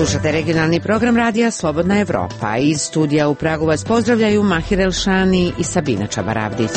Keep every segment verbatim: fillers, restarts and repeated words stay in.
Slušate regionalni program radija Slobodna Evropa. Iz studija u Pragu vas pozdravljaju Mahir Elšani i Sabina Čabaravdić.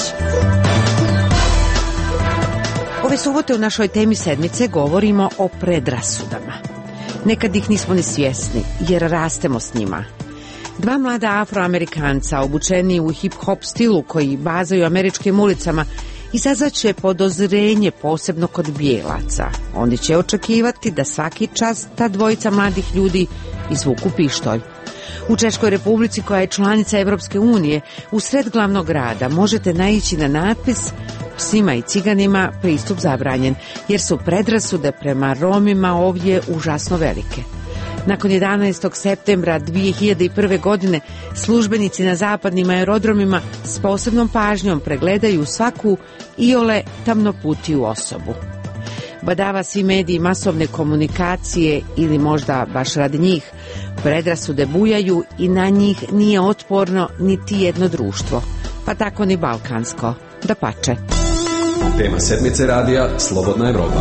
Ove subote u našoj temi sedmice govorimo o predrasudama. Nekad ih nismo ni svjesni, jer rastemo s njima. Dva mlada Afroamerikanca obučeni u hip-hop stilu koji bazaju američkim ulicama izazvaće podozrenje posebno kod bijelaca. Oni će očekivati da svaki čas ta dvojica mladih ljudi izvuku pištolj. U Češkoj Republici, koja je članica Evropske unije, u sred glavnog grada možete naići na natpis "Psima i ciganima pristup zabranjen", jer su predrasude prema Romima ovdje užasno velike. Nakon jedanaestog septembra dvije hiljade prve. godine službenici na zapadnim aerodromima s posebnom pažnjom pregledaju svaku iole tamnoputiju osobu. Badava svi mediji masovne komunikacije ili možda baš radi njih, predrasude bujaju i na njih nije otporno niti jedno društvo, pa tako ni balkansko, dapače. Tema sedmice radija Slobodna Evropa.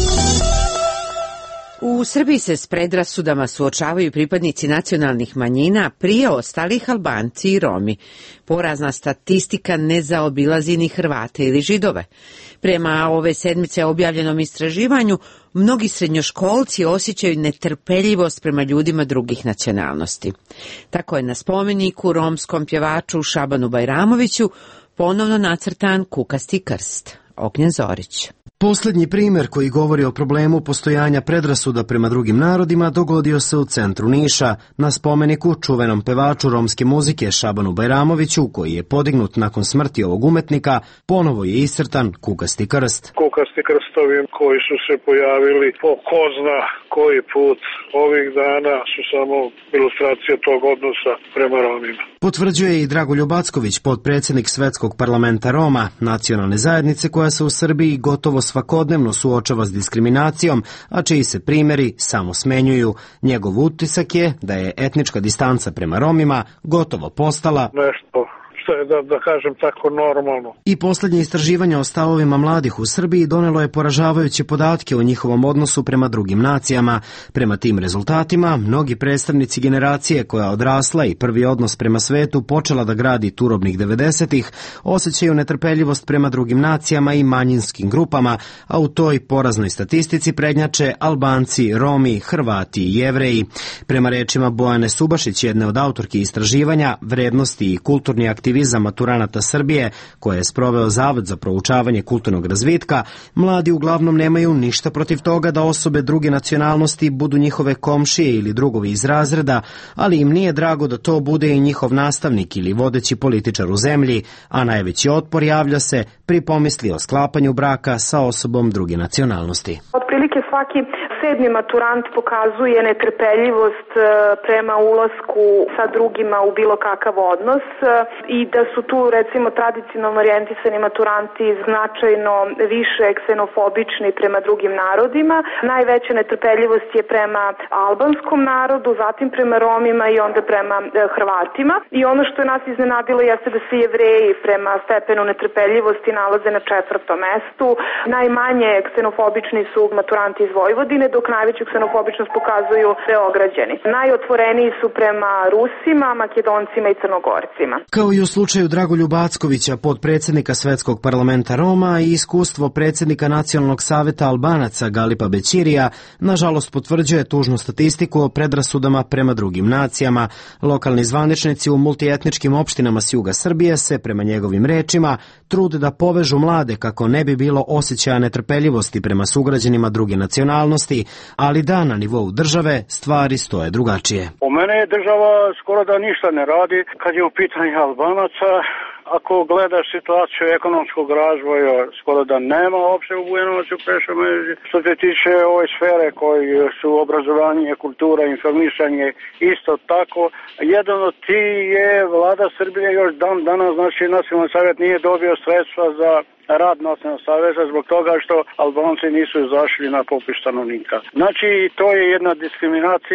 U Srbiji se s predrasudama suočavaju pripadnici nacionalnih manjina, prije ostalih Albanci i Romi. Porazna statistika ne zaobilazi ni Hrvate ili Židove. Prema ove sedmice objavljenom istraživanju, mnogi srednjoškolci osjećaju netrpeljivost prema ljudima drugih nacionalnosti. Tako je na spomeniku romskom pjevaču Šabanu Bajramoviću ponovno nacrtan kukasti krst. Ognjen Zorić. Posljednji primjer koji govori o problemu postojanja predrasuda prema drugim narodima dogodio se u centru Niša, na spomeniku čuvenom pevaču romske muzike Šabanu Bajramoviću, koji je podignut nakon smrti ovog umetnika, ponovo je iscrtan kukasti krst. Kukasti krstovi koji su se pojavili po ko zna koji put ovih dana su samo ilustracija tog odnosa prema Romima. Potvrđuje i Dragoljub Acković, potpredsjednik Svetskog parlamenta Roma, nacionalne zajednice koja se u Srbiji gotovo svakodnevno suočava s diskriminacijom, a čiji se primjeri samo smenjuju. Njegov utisak je da je etnička distanca prema Romima gotovo postala nešto što je, da, da kažem tako, normalno. I posljednje istraživanje o stavovima mladih u Srbiji donelo je poražavajuće podatke o njihovom odnosu prema drugim nacijama. Prema tim rezultatima, mnogi predstavnici generacije koja odrasla i prvi odnos prema svetu počela da gradi turobnih devedesetih, osjećaju netrpeljivost prema drugim nacijama i manjinskim grupama, a u toj poraznoj statistici prednjače Albanci, Romi, Hrvati i Jevreji. Prema rečima Bojane Subašić, jedne od autorki istraživanja, vrednosti i kulturni aktivizam maturanata Srbije, koje je sproveo Zavod za proučavanje kulturnog razvitka, mladi uglavnom nemaju ništa protiv toga da osobe druge nacionalnosti budu njihove komšije ili drugovi iz razreda, ali im nije drago da to bude i njihov nastavnik ili vodeći političar u zemlji, a najveći otpor javlja se pri pomisli o sklapanju braka sa osobom druge nacionalnosti. Otprilike svaki sedmi maturant pokazuje netrpeljivost prema ulasku sa drugima u bilo kakav odnos i da su tu recimo tradicionalno orijentisani maturanti značajno više ksenofobični prema drugim narodima. Najveća netrpeljivost je prema albanskom narodu, zatim prema Romima i onda prema Hrvatima. I ono što je nas iznenadilo jeste da se Jevreji prema stepenu netrpeljivosti nalaze na četvrtom mestu. Najmanje ksenofobični su maturanti iz Vojvodine, dok najveću ksenofobičnost pokazuju Beograđani. Najotvoreniji su prema Rusima, Makedoncima i Crnogorcima. Kao i u slučaju Dragoljuba Ackovića, potpredsjednika Svetskog parlamenta Roma, i iskustvo predsjednika Nacionalnog saveta Albanaca Galipa Bećirija, nažalost potvrđuje tužnu statistiku o predrasudama prema drugim nacijama. Lokalni zvaničnici u multietničkim opštinama s juga Srbije se, prema njegovim rečima, trude da povežu mlade kako ne bi bilo osjećaja netrpeljivosti prema sugrađanima druge nacionalnosti, ali da na nivou države stvari stoje drugačije. U mene je država skoro da ništa ne radi kad je u pitanju Albanaca. Ako gledaš situaciju ekonomskog razvoja, skoro da nema uopšte u Bujanovacu, Preševu. Što se tiče ove sfere koji su obrazovanje, kultura, informisanje, isto tako. Jedan od ti je vlada Srbije još dan danas, znači Nacionalni savjet nije dobio sredstva za rad Nacionalnog saveza zbog toga što Albanci nisu izašli na popis stanovnika. Znači, to je jedna diskriminacija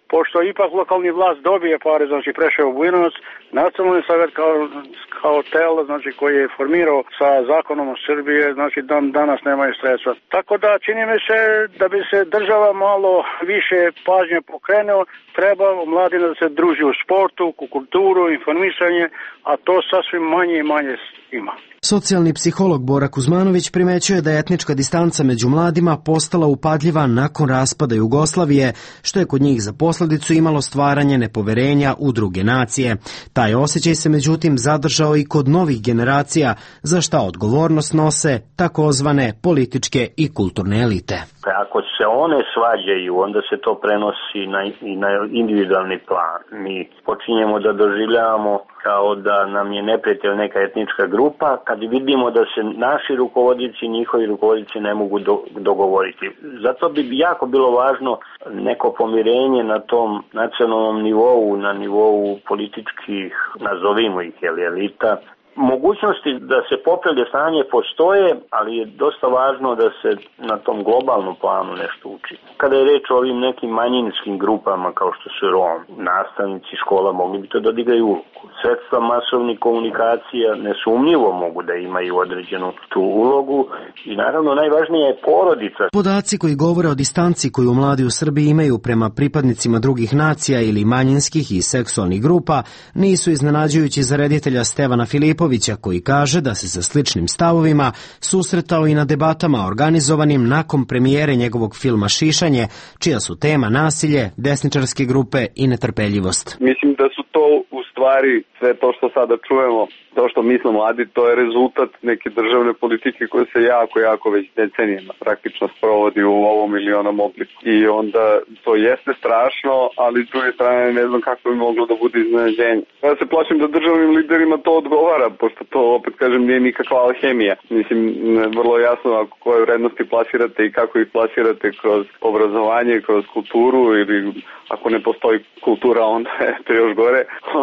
pošto ipak lokalni vlast dobije pare, znači prešao u Bujanovac, nacionalni savjet kao, kao telo, znači koji je formirao sa zakonom o Srbije, znači dan, danas nemaju sredstva. Tako da čini mi se da bi se država malo više pažnje pokrenuo, treba mladina da se druži u sportu, u kulturu, informisanje, a to sasvim manje i manje ima. Socijalni psiholog Bora Kuzmanović primećuje da je etnička distanca među mladima postala upadljiva nakon raspada Jugoslavije, što je kod njih za posljedicu imalo stvaranje nepoverenja u druge nacije. Taj osjećaj se međutim zadržao i kod novih generacija, za šta odgovornost nose takozvane političke i kulturne elite. Ako se one svađaju, onda se to prenosi na, i na individualni plan. Mi počinjemo da doživljavamo kao da nam je neprijatelj neka etnička grupa, kad vidimo da se naši rukovodioci i njihovi rukovodioci ne mogu do, dogovoriti. Zato bi jako bilo važno neko pomirenje na tom nacionalnom nivou, na nivou političkih, nazovimo ih, elita. Mogućnosti da se popravlja stanje postoje, ali je dosta važno da se na tom globalnom planu nešto uči. Kada je reč o ovim nekim manjinskim grupama kao što su Rom, nastavnici škola mogli bi to da odigraju ulogu. Sredstva masovnih komunikacija nesumnjivo mogu da imaju određenu tu ulogu i naravno najvažnija je porodica. Podaci koji govore o distanci koju mladi u Srbiji imaju prema pripadnicima drugih nacija ili manjinskih i seksualnih grupa nisu iznenađujući za reditelja Stevana Filipovića, koji kaže da se sa sličnim stavovima susretao i na debatama organizovanim nakon premijere njegovog filma Šišanje, čija su tema nasilje, desničarske grupe i netrpeljivost. Mislim da su to u stvari sve to što sada čujemo, to što misle mladi, to je rezultat neke državne politike koje se jako, jako već decenijama praktično sprovodi u ovom ili onom obliku. I onda to jeste strašno, ali s druge strane ne znam kako bi moglo da bude iznenađenje. Ja se plašim da državnim liderima to odgovara, pošto to, opet kažem, nije nikakva alhemija. Mislim, vrlo jasno ako koje vrednosti plasirate i kako ih plasirate kroz obrazovanje, kroz kulturu ili ako ne postoji kultura, onda je to još gore.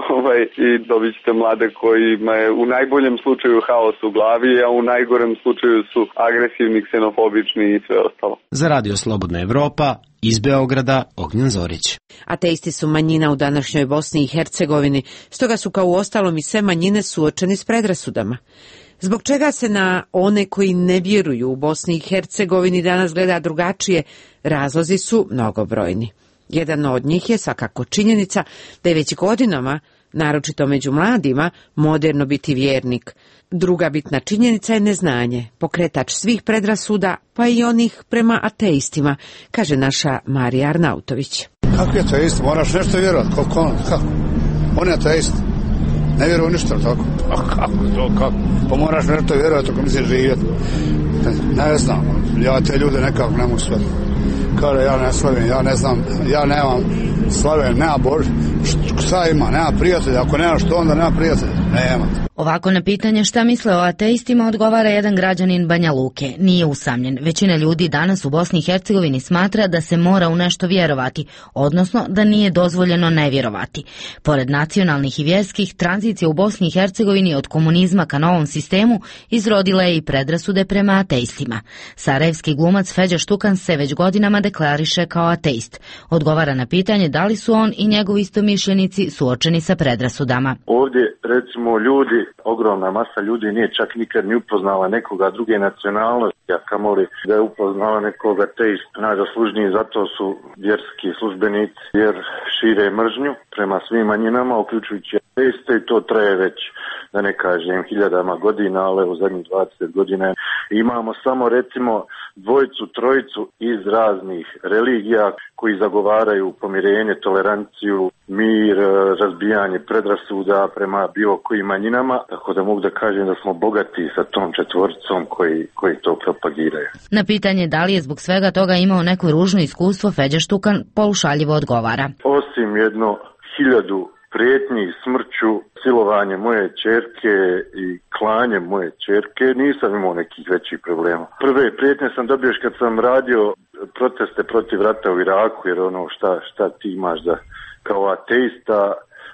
I dobit ćete mlade kojima je u najboljem slučaju haos u glavi, a u najgorem slučaju su agresivni, ksenofobični i sve ostalo. Za Radio Slobodna Evropa, iz Beograda, Ognjen Zorić. Ateisti su manjina u današnjoj Bosni i Hercegovini, stoga su kao u ostalom i sve manjine suočeni s predrasudama. Zbog čega se na one koji ne vjeruju u Bosni i Hercegovini danas gleda drugačije, razlozi su mnogobrojni. Jedan od njih je svakako činjenica da je već godinama, naročito među mladima, moderno biti vjernik. Druga bitna činjenica je neznanje, pokretač svih predrasuda, pa i onih prema ateistima, kaže naša Marija Arnautović. Kako je ateist? Moraš nešto vjerovati. Kako on? Kako? On je ateist. Ne vjeruje ništa, tako? A kako to? Kako? Pa moraš nešto vjerovati ako misliš živjeti. Ne, ne znam. Ja te ljude nekako ne mogu shvatiti. Kaže, ja ne slavim, ja ne znam, ja nemam slave, nema Bož, šta ima, nema prijatelja, ako nema što, onda nema prijatelja, nema. Ovako na pitanje šta misle o ateistima odgovara jedan građanin Banja Luke. Nije usamljen. Većina ljudi danas u Bosni i Hercegovini smatra da se mora u nešto vjerovati, odnosno da nije dozvoljeno ne vjerovati. Pored nacionalnih i vjerskih, tranzicija u Bosni i Hercegovini od komunizma ka novom sistemu izrodila je i predrasude prema ateistima. Sarajevski glumac Feđa Štukan se već godinama deklariše kao ateist. Odgovara na pitanje da li su on i njegovi istomišljenici suočeni sa predrasudama. Ovdje, recimo, ljudi, ogromna masa ljudi nije čak nikad ni upoznala nekoga druge nacionalnosti, a kamoli da je upoznala nekoga ateist. Najzaslužniji zato su vjerski službenici, jer šire mržnju prema svim manjinama, uključujući ateiste, i to traje već, da ne kažem, hiljadama godina, ali u zadnjih dvadeset godina imamo samo, recimo, dvojicu, trojicu iz raznih religija koji zagovaraju pomirenje, toleranciju, mir, razbijanje predrasuda prema bilo kojim manjinama, tako da mogu da kažem da smo bogati sa tom četvoricom koji, koji to propagiraju. Na pitanje da li je zbog svega toga imao neko ružno iskustvo, Feđa Štukan polušaljivo odgovara. Osim jedno hiljadu prijetnji smrću, silovanje moje ćerke i klanje moje ćerke, nisam imao nekih većih problema. Prve prijetnje sam dobio kad sam radio proteste protiv rata u Iraku, jer ono šta, šta ti imaš da kao ateista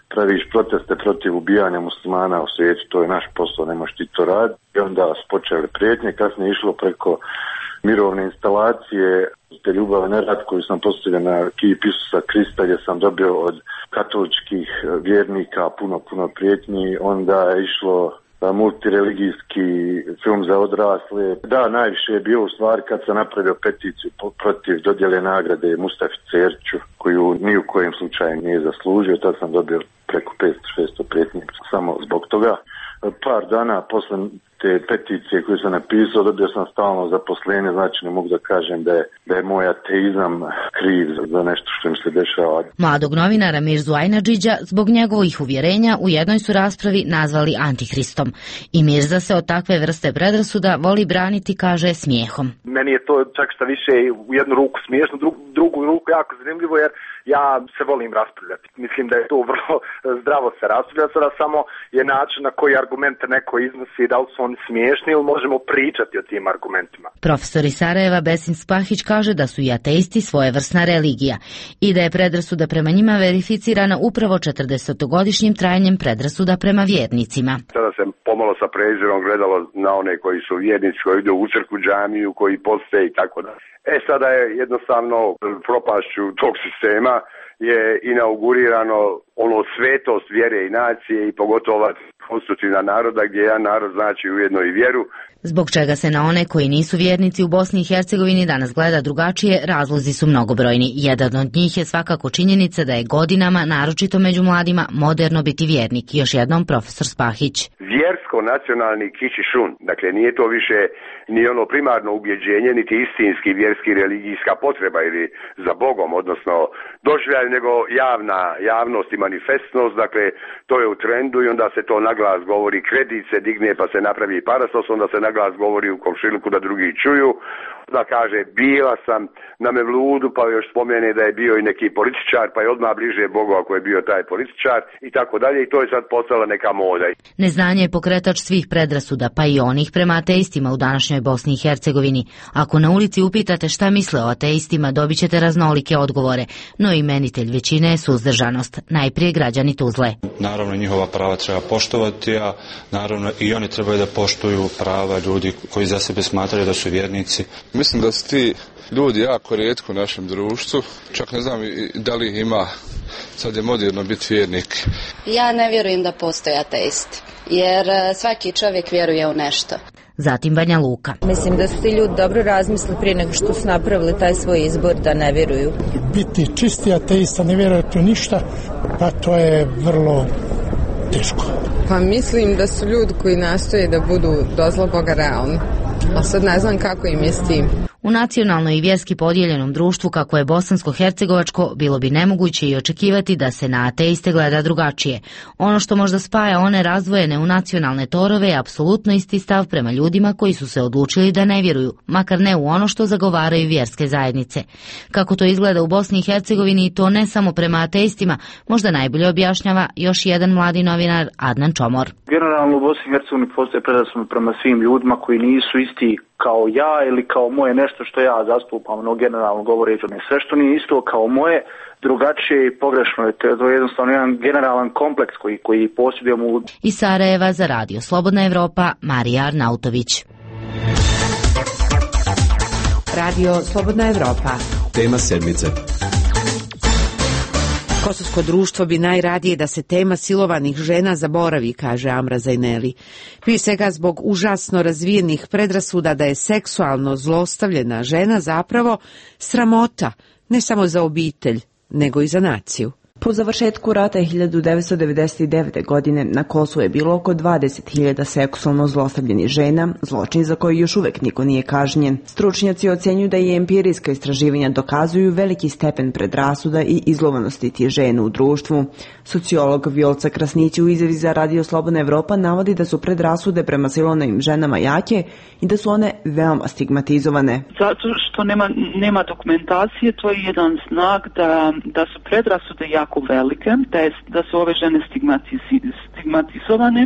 praviš proteste protiv ubijanja muslimana u svijetu, to je naš posao, ne možeš ti to raditi. I onda su počeli prijetnje, kasnije išlo preko mirovne instalacije, te ljubav na rat koju sam postavio na kip Isusa Krista, gdje sam dobio od katoličkih vjernika puno, puno prijetnji. Onda je išlo multireligijski film za odrasle. Da, najviše je bio u stvari kad sam napravio peticiju protiv dodjele nagrade Mustafi Cerću, koju ni u kojem slučaju nije zaslužio. Tad sam dobio preko petsto šesto prijetnji samo zbog toga. Par dana posle te peticije koju sam napisao dobio sam stalno zaposlenje, znači ne mogu da kažem da je, da je moj ateizam kriv za nešto što mi se dešava. Mladog novinara Mirzu Ajnadžića zbog njegovih uvjerenja u jednoj su raspravi nazvali antihristom. I Mirza se od takve vrste predrasuda voli braniti, kaže, smijehom. Meni je to čak šta više u jednu ruku smiješno, drugu, drugu ruku jako zanimljivo, jer ja se volim raspravljati. Mislim da je to vrlo zdravo se raspravljati, sada samo je način na koji argumente neko iznosi, da li su oni smiješni ili možemo pričati o tim argumentima. Profesor iz Sarajeva Besim Spahić kaže da su i ateisti svojevrsna religija i da je predrasuda prema njima verificirana upravo četrdesetogodišnjim trajanjem predrasuda prema vjernicima. Sada se pomalo sa prezirom gledalo na one koji su vjernici, koji idu u crkvu, džamiju, koji poste i tako da. E sada je jednostavno propašću tog sistema je inaugurirano ono svetost vjere i nacije i pogotovo konstitutivna naroda gdje jedan narod znači ujedno i vjeru. Zbog čega se na one koji nisu vjernici u Bosni i Hercegovini danas gleda drugačije, razlozi su mnogobrojni. Jedan od njih je svakako činjenica da je godinama, naročito među mladima, moderno biti vjernik. Još jednom profesor Spahić. Vjersko-nacionalni kičišun, dakle nije to više ni ono primarno ubjeđenje, niti istinski vjerski religijska potreba ili za Bogom, odnosno doživljaj, nego javna javnost i manifestnost, dakle to je u trendu i onda se to naglas govori, kredit se digne pa se napravi parasos, onda se naglas govori u komšiluku da drugi čuju, da kaže bila sam na Mevludu pa još spomene da je bio i neki političar pa je odmah bliže Bogu ako je bio taj političar i tako dalje i to je sad postala neka moda. Neznanje je pokretač svih predrasuda, pa i onih prema ateistima u današnjoj Bosni i Hercegovini. Ako na ulici upitate šta misle o ateistima, dobit ćete raznolike odgovore, no imenitelj većine je suzdržanost, najprije građani Tuzle. Naravno njihova prava treba poštovati, a naravno i oni trebaju da poštuju prava ljudi koji za sebe smatraju da su vjernici. Mislim da su ti ljudi jako rijetko u našem društvu, čak ne znam da li ih ima, sad je moderno biti vjernik. Ja ne vjerujem da postoje ateisti, jer svaki čovjek vjeruje u nešto. Zatim Banja Luka. Mislim da su ti ljudi dobro razmislili prije nego što su napravili taj svoj izbor da ne vjeruju. Biti čisti ateista, ne vjerujete u ništa, pa to je vrlo teško. Pa mislim da su ljudi koji nastoje da budu dozlo Boga realni, a sad ne znam kako im je s tim. U nacionalno i vjerski podijeljenom društvu kako je bosansko-hercegovačko bilo bi nemoguće i očekivati da se na ateiste gleda drugačije. Ono što možda spaja one razdvojene u nacionalne torove je apsolutno isti stav prema ljudima koji su se odlučili da ne vjeruju, makar ne u ono što zagovaraju vjerske zajednice. Kako to izgleda u Bosni i Hercegovini i to ne samo prema ateistima, možda najbolje objašnjava još jedan mladi novinar Adnan Čomor. Generalno u Bosni i Hercegovini postoje predrasude prema svim ljudima koji nisu isti kao ja ili kao moje nešto što ja zastupam, no generalno govoreći, sve što nije isto kao moje, drugačije i pogrešno je. To je jednostavno jedan generalan kompleks koji, koji posjedujemo. Iz Sarajeva za radio Slobodna Evropa, Marija Arnautović. Radio Slobodna Evropa. Tema sedmice. Kosovsko društvo bi najradije da se tema silovanih žena zaboravi, kaže Amra Zajneli. Prije svega zbog užasno razvijenih predrasuda da je seksualno zlostavljena žena zapravo sramota, ne samo za obitelj, nego i za naciju. Po završetku rata hiljadu devetsto devedeset devete. godine na Kosovu je bilo oko dvadeset hiljada seksualno zlostavljenih žena, zločin za koji još uvek niko nije kažnjen. Stručnjaci ocenjuju da i empirijska istraživanja dokazuju veliki stepen predrasuda i izlovanosti tih žena u društvu. Sociolog Vjolca Krasnić u izjavi za Radio Slobodna Evropa navodi da su predrasude prema silovanim ženama jake i da su one veoma stigmatizovane. Zato što nema, nema dokumentacije, to je jedan znak da, da su predrasude jako velike, da, je, da su ove žene stigmatizovane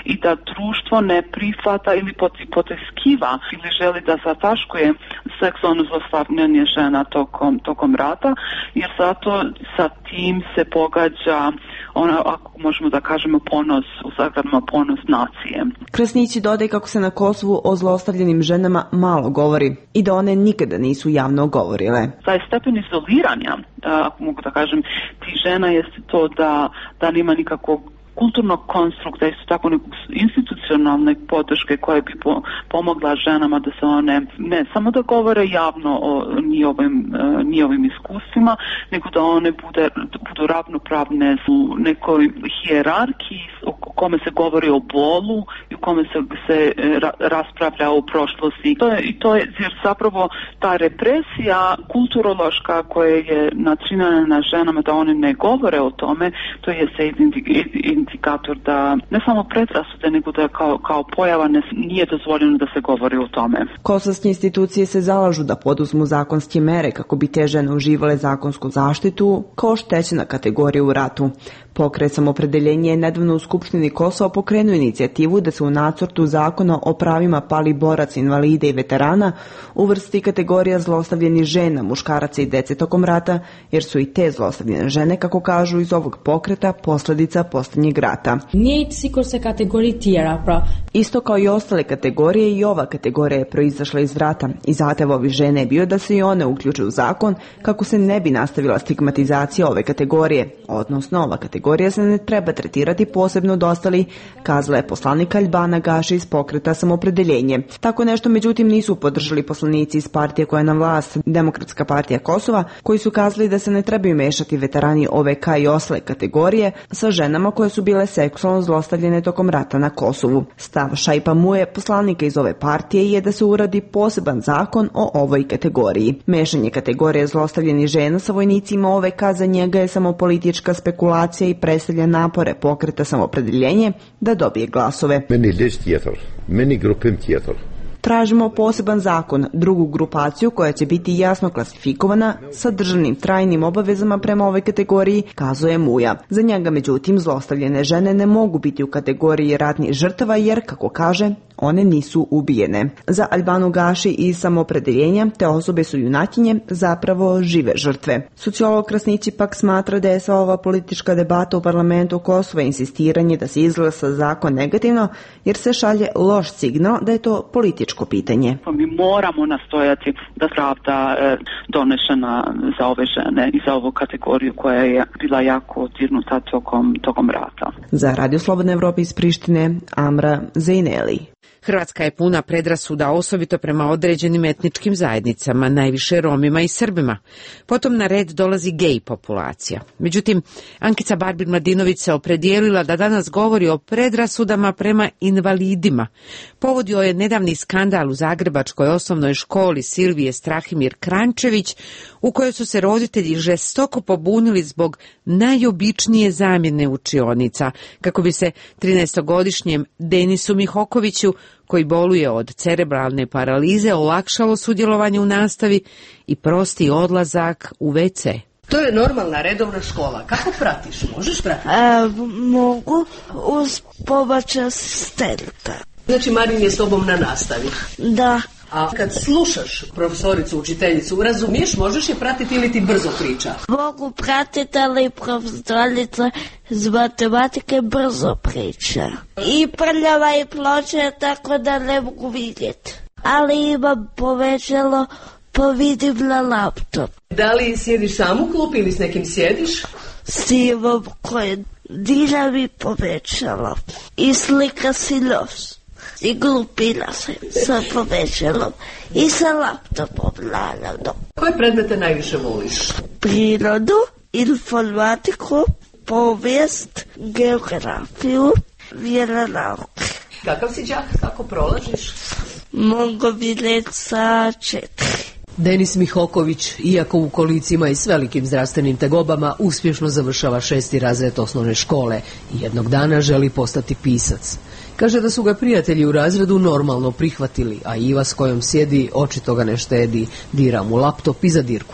i da društvo ne prihvata ili potiskiva ili želi da zataškuje seksualno zlostavljanje žena tokom, tokom rata, jer zato sa tim se pogađa ono, ako možemo da kažemo, ponos, u zagradama ponos nacije. Krasnić dodaje kako se na Kosovu o zlostavljenim ženama malo govori i da one nikada nisu javno govorile. Taj stepen izoliranja, ako mogu da kažem, ti žena jeste to da, da nema nikakvog kulturnog konstrukta, isto tako nekog institucionalne podrške koje bi po, pomogla ženama da se one ne samo da govore javno o njihovim, njihovim iskustvima, nego da one bude, budu ravnopravne u nekoj hijerarhiji u kome se govori o bolu i u kome se, se ra, raspravlja o prošlosti. To je, i to je jer zapravo ta represija kulturološka koja je načinjena na ženama da one ne govore o tome, to je se indikator da ne samo predrasude, nego da kao, kao pojava ne, nije dozvoljeno da se govori o tome. Kosovske institucije se zalažu da poduzmu zakonske mere kako bi te žene uživale zakonsku zaštitu kao štećena kategorija u ratu. Pokret Samopredeljenje je nedavno u Skupštini Kosova pokrenuo inicijativu da se u nacrtu zakona o pravima palih boraca, invalida i veterana uvrsti kategorija zlostavljenih žena, muškaraca i dece tokom rata, jer su i te zlostavljene žene, kako kažu iz ovog pokreta, posljedica posljednjeg rata. Njejt sikur se kategoriji tjera, pra. Isto kao i ostale kategorije, i ova kategorija je proizašla iz rata i zahtev ovih žene je bio da se i one uključe u zakon kako se ne bi nastavila stigmatizacija ove kategorije, odnosno ova kategorija Kategorija se ne treba tretirati posebno od ostali, kazala je poslanik Albana Gaši iz pokreta Samopredeljenje. Tako nešto međutim nisu podržali poslanici iz partije koja je na vlast, Demokratska partija Kosova, koji su kazali da se ne trebaju mešati veterani O V K i ostale kategorije sa ženama koje su bile seksualno zlostavljene tokom rata na Kosovu. Stav Šaipa Muje, poslanika iz ove partije, je da se uradi poseban zakon o ovoj kategoriji. Mešanje kategorije zlostavljenih žena sa vojnicima O V K za njega je samo politička spekulacija i predstavlja napore pokreta Samopredeljenje da dobije glasove. Meni lič tjetër, meni grupim tjetër. Tražimo poseban zakon, drugu grupaciju koja će biti jasno klasifikovana sa državnim trajnim obavezama prema ovoj kategoriji, kazuje Muja. Za njega međutim zlostavljene žene ne mogu biti u kategoriji ratnih žrtava jer, kako kaže, one nisu ubijene. Za Albanu Gaši iz Samopredeljenja te osobe su junakinje, zapravo žive žrtve. Sociolog Krasnići pak smatra da je sva ova politička debata u parlamentu Kosova insistiranje da se izglasa zakon negativno jer se šalje loš signal da je to političko pitanje. Mi moramo nastojati da pravda e, donešena za ove žene i za ovu kategoriju koja je bila jako dirnuta tokom, tokom rata. Za Radio Slobodna Evropa iz Prištine, Amra Zejneli. Hrvatska je puna predrasuda, osobito prema određenim etničkim zajednicama, najviše Romima i Srbima. Potom na red dolazi gej populacija. Međutim, Ankica Barbir-Mladinović se opredijelila da danas govori o predrasudama prema invalidima. Povodio je nedavni skandal u zagrebačkoj osnovnoj školi Silvije Strahimir Krančević, u kojoj su se roditelji žestoko pobunili zbog najobičnije zamjene učionica, kako bi se trinaestogodišnjem Denisu Mihokoviću, koji boluje od cerebralne paralize, olakšalo sudjelovanje u nastavi i prosti odlazak u ve ce. To je normalna, redovna škola. Kako pratiš? Možeš pratiti? E, mogu uz pomoć asistenta. Znači Marin je s tobom na nastavi? Da. A kad slušaš profesoricu, učiteljicu, razumiješ, možeš je pratiti ili ti brzo priča? Mogu pratiti, ali profesorica iz matematike brzo priča. I prljava i ploče, tako da ne mogu vidjeti. Ali imam povećalo, pa vidim na laptop. Da li sjediš sam u klupi ili s nekim sjediš? Snimam koje dira mi povećalo. I slika si nos. I glupila se sa povećalom i sa laptopom, naravno. Koje predmete najviše voliš? Prirodu, informatiku, povijest, geografiju, vjeronauke. Kakav si đak? Kako prolaziš? Mogu bi reći sa četiri. Denis Mihoković, iako u kolicima i s velikim zdravstvenim tegobama, uspješno završava šesti razred osnovne škole i jednog dana želi postati pisac. Kaže da su ga prijatelji u razredu normalno prihvatili, a Iva s kojom sjedi očito ga ne štedi, dira mu laptop i zadirkuje.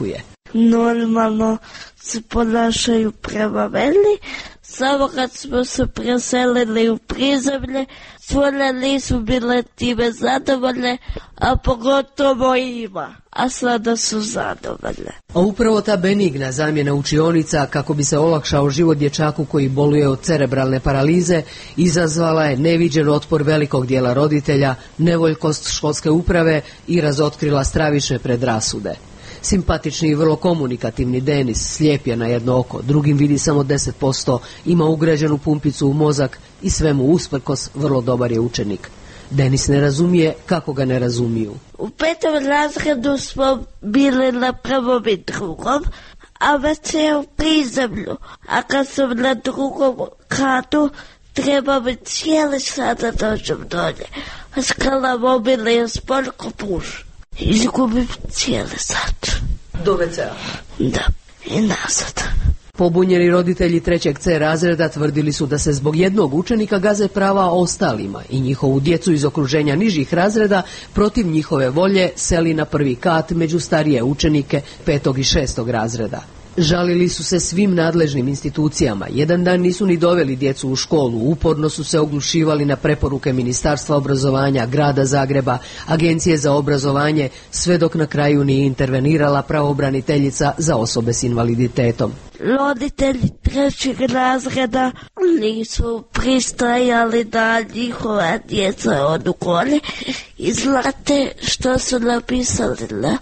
normalno se ponašaju prema meni. Samo kad smo se preselili u Prizemlje, svoje nisu bile time zadovoljne, a pogotovo ima, a sada su zadovoljne. A upravo ta benigna zamjena učionica kako bi se olakšao život dječaku koji boluje od cerebralne paralize izazvala je neviđen otpor velikog dijela roditelja, nevoljkost školske uprave i razotkrila stravične predrasude. Simpatični i vrlo komunikativni Denis slijep je na jedno oko, drugim vidi samo deset posto, ima ugrađenu pumpicu u mozak i svemu usprkos vrlo dobar je učenik. Denis ne razumije kako ga ne razumiju. U petom razredu smo bili na prvom i drugom, a već je u Prizemlju. A kad sam na drugom katu, treba mi cijeli sat da dođem dolje. A skala mobil je spoljko puš. Izgubim cijeli sat. Do ve cea? Da, i nazad. Pobunjeni roditelji trećeg C razreda tvrdili su da se zbog jednog učenika gaze prava ostalima i njihovu djecu iz okruženja nižih razreda protiv njihove volje seli na prvi kat među starije učenike petog i šestog razreda. Žalili su se svim nadležnim institucijama, jedan dan nisu ni doveli djecu u školu, uporno su se oglušivali na preporuke Ministarstva obrazovanja, Grada Zagreba, Agencije za obrazovanje, sve dok na kraju nije intervenirala pravobraniteljica za osobe s invaliditetom. Roditelji trećeg razreda nisu pristajali da njihova djeca odu kolje i znate što su napisali na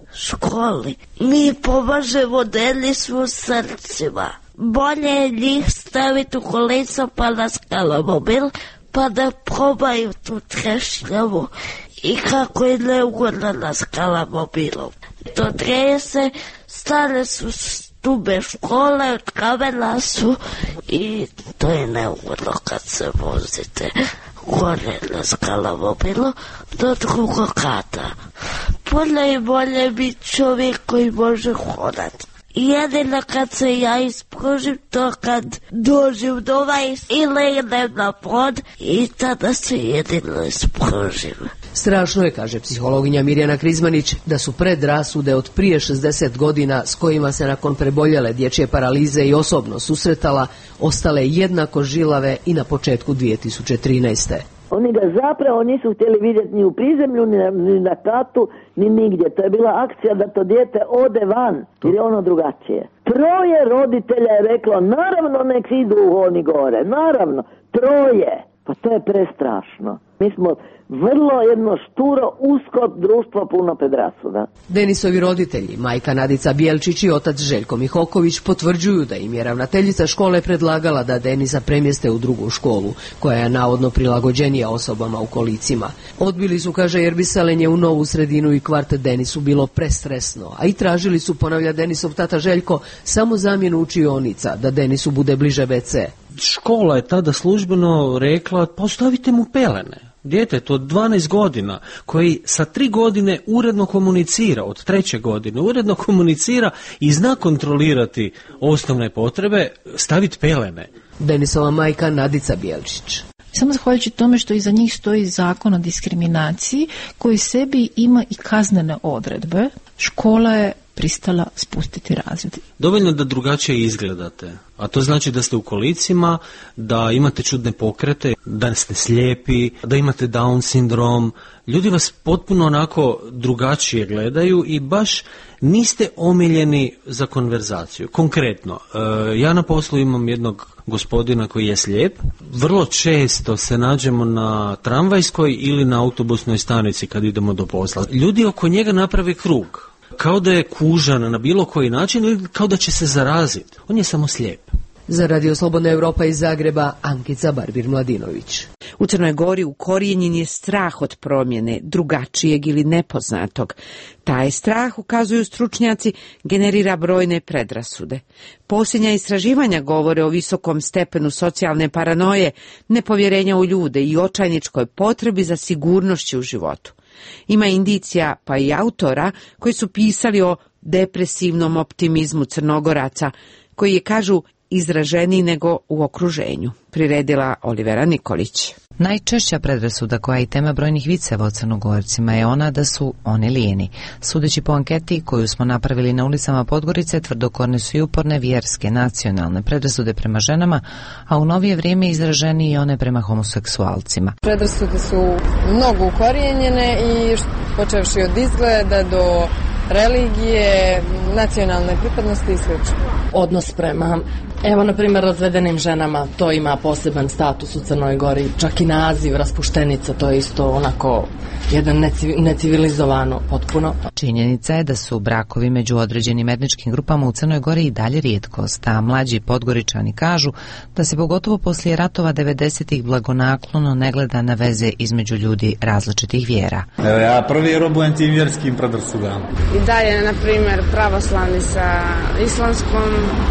školi. Mi pomažemo Denisu srcima. Bolje je njih staviti u kolica pa na skalamobil pa da probaju tu trešnjavu i kako je neugodno na skalamobilom. To trese, stane su stube škole, od kamena su i to je neugodno kad se vozite gore na skalamobilu do drugog kata. Bolje je bolje biti čovjek koji može hodati. Jedino kad se ja ispružim, to kad dođem doma i legnem na pod i tada se jedino ispružim. Strašno je, kaže psihologinja Mirjana Krizmanić, da su predrasude od prije šezdeset godina s kojima se nakon preboljele dječje paralize i osobno susretala, ostale jednako žilave i na početku dvije tisuće trinaeste. Oni ga zapravo nisu htjeli vidjeti ni u Prizemlju, ni na, ni na katu, ni nigdje. To je bila akcija da to dijete ode van, jer je ono drugačije. Troje roditelja je reklo, naravno nek idu oni gore, naravno, troje. Pa to je prestrašno. Mi smo vrlo jedno šturo, usko društvo puno predrasuda. Denisovi roditelji, majka Nadica Bjelčić i otac Željko Mihoković, potvrđuju da im je ravnateljica škole predlagala da Denisa premjeste u drugu školu, koja je navodno prilagođenija osobama u kolicima. Odbili su, kaže, jer bi selenje u novu sredinu i kvart Denisu bilo prestresno, a i tražili su, ponavlja Denisov tata Željko, samo zamjenu učionica, da Denisu bude bliže ve ce. Škola je tada službeno rekla, pa ostavite mu pelene. Djetetu od dvanaest godina koji sa tri godine uredno komunicira, od treće godine uredno komunicira i zna kontrolirati osnovne potrebe, staviti pelene. Denisova majka Nadica Bjelčić. Samo zahvaljujući tome što iza njih stoji zakon o diskriminaciji koji sebi ima i kaznene odredbe, škola je pristala spustiti razred. Dovoljno da drugačije izgledate, a to znači da ste u kolicima, da imate čudne pokrete, da ste slijepi, da imate Down sindrom. Ljudi vas potpuno onako drugačije gledaju i baš niste omiljeni za konverzaciju. Konkretno, ja na poslu imam jednog gospodina koji je slijep. Vrlo često se nađemo na tramvajskoj ili na autobusnoj stanici kad idemo do posla. Ljudi oko njega naprave krug, kao da je kužan na bilo koji način ili kao da će se zaraziti. On je samo slijep. Za Radio Slobodna Europa iz Zagreba, Ankica Barbir-Mladinović. U Crnoj Gori ukorijenjen je strah od promjene, drugačijeg ili nepoznatog. Taj strah, ukazuju stručnjaci, generira brojne predrasude. Posljednja istraživanja govore o visokom stepenu socijalne paranoje, nepovjerenja u ljude i očajničkoj potrebi za sigurnošću u životu. Ima indicija, pa i autora, koji su pisali o depresivnom optimizmu Crnogoraca, koji je, kažu, izraženiji nego u okruženju. Priredila Olivera Nikolić. Najčešća predrasuda koja je i tema brojnih viceva o Crnogorcima je ona da su oni lijeni. Sudeći po anketi koju smo napravili na ulicama Podgorice, tvrdokorne su i uporne vjerske, nacionalne predrasude prema ženama, a u novije vrijeme izraženi i one prema homoseksualcima. Predrasude su mnogo ukorijenjene i počevši od izgleda do religije, nacionalne pripadnosti i sl. Odnos prema, evo na primjer, razvedenim ženama, to ima poseban status u Crnoj Gori, čak i naziv raspuštenica, to je isto onako jedan necivilizovano potpuno. Činjenica je da su brakovi među određenim etničkim grupama u Crnoj Gori i dalje rijetkost, a mlađi Podgoričani kažu da se pogotovo poslije ratova devedesetih blagonaklono ne gleda na veze između ljudi različitih vjera. Evo ja prvi robujem tim vjerskim predrasudama. I dalje, na primjer, pravoslavni sa islamskom,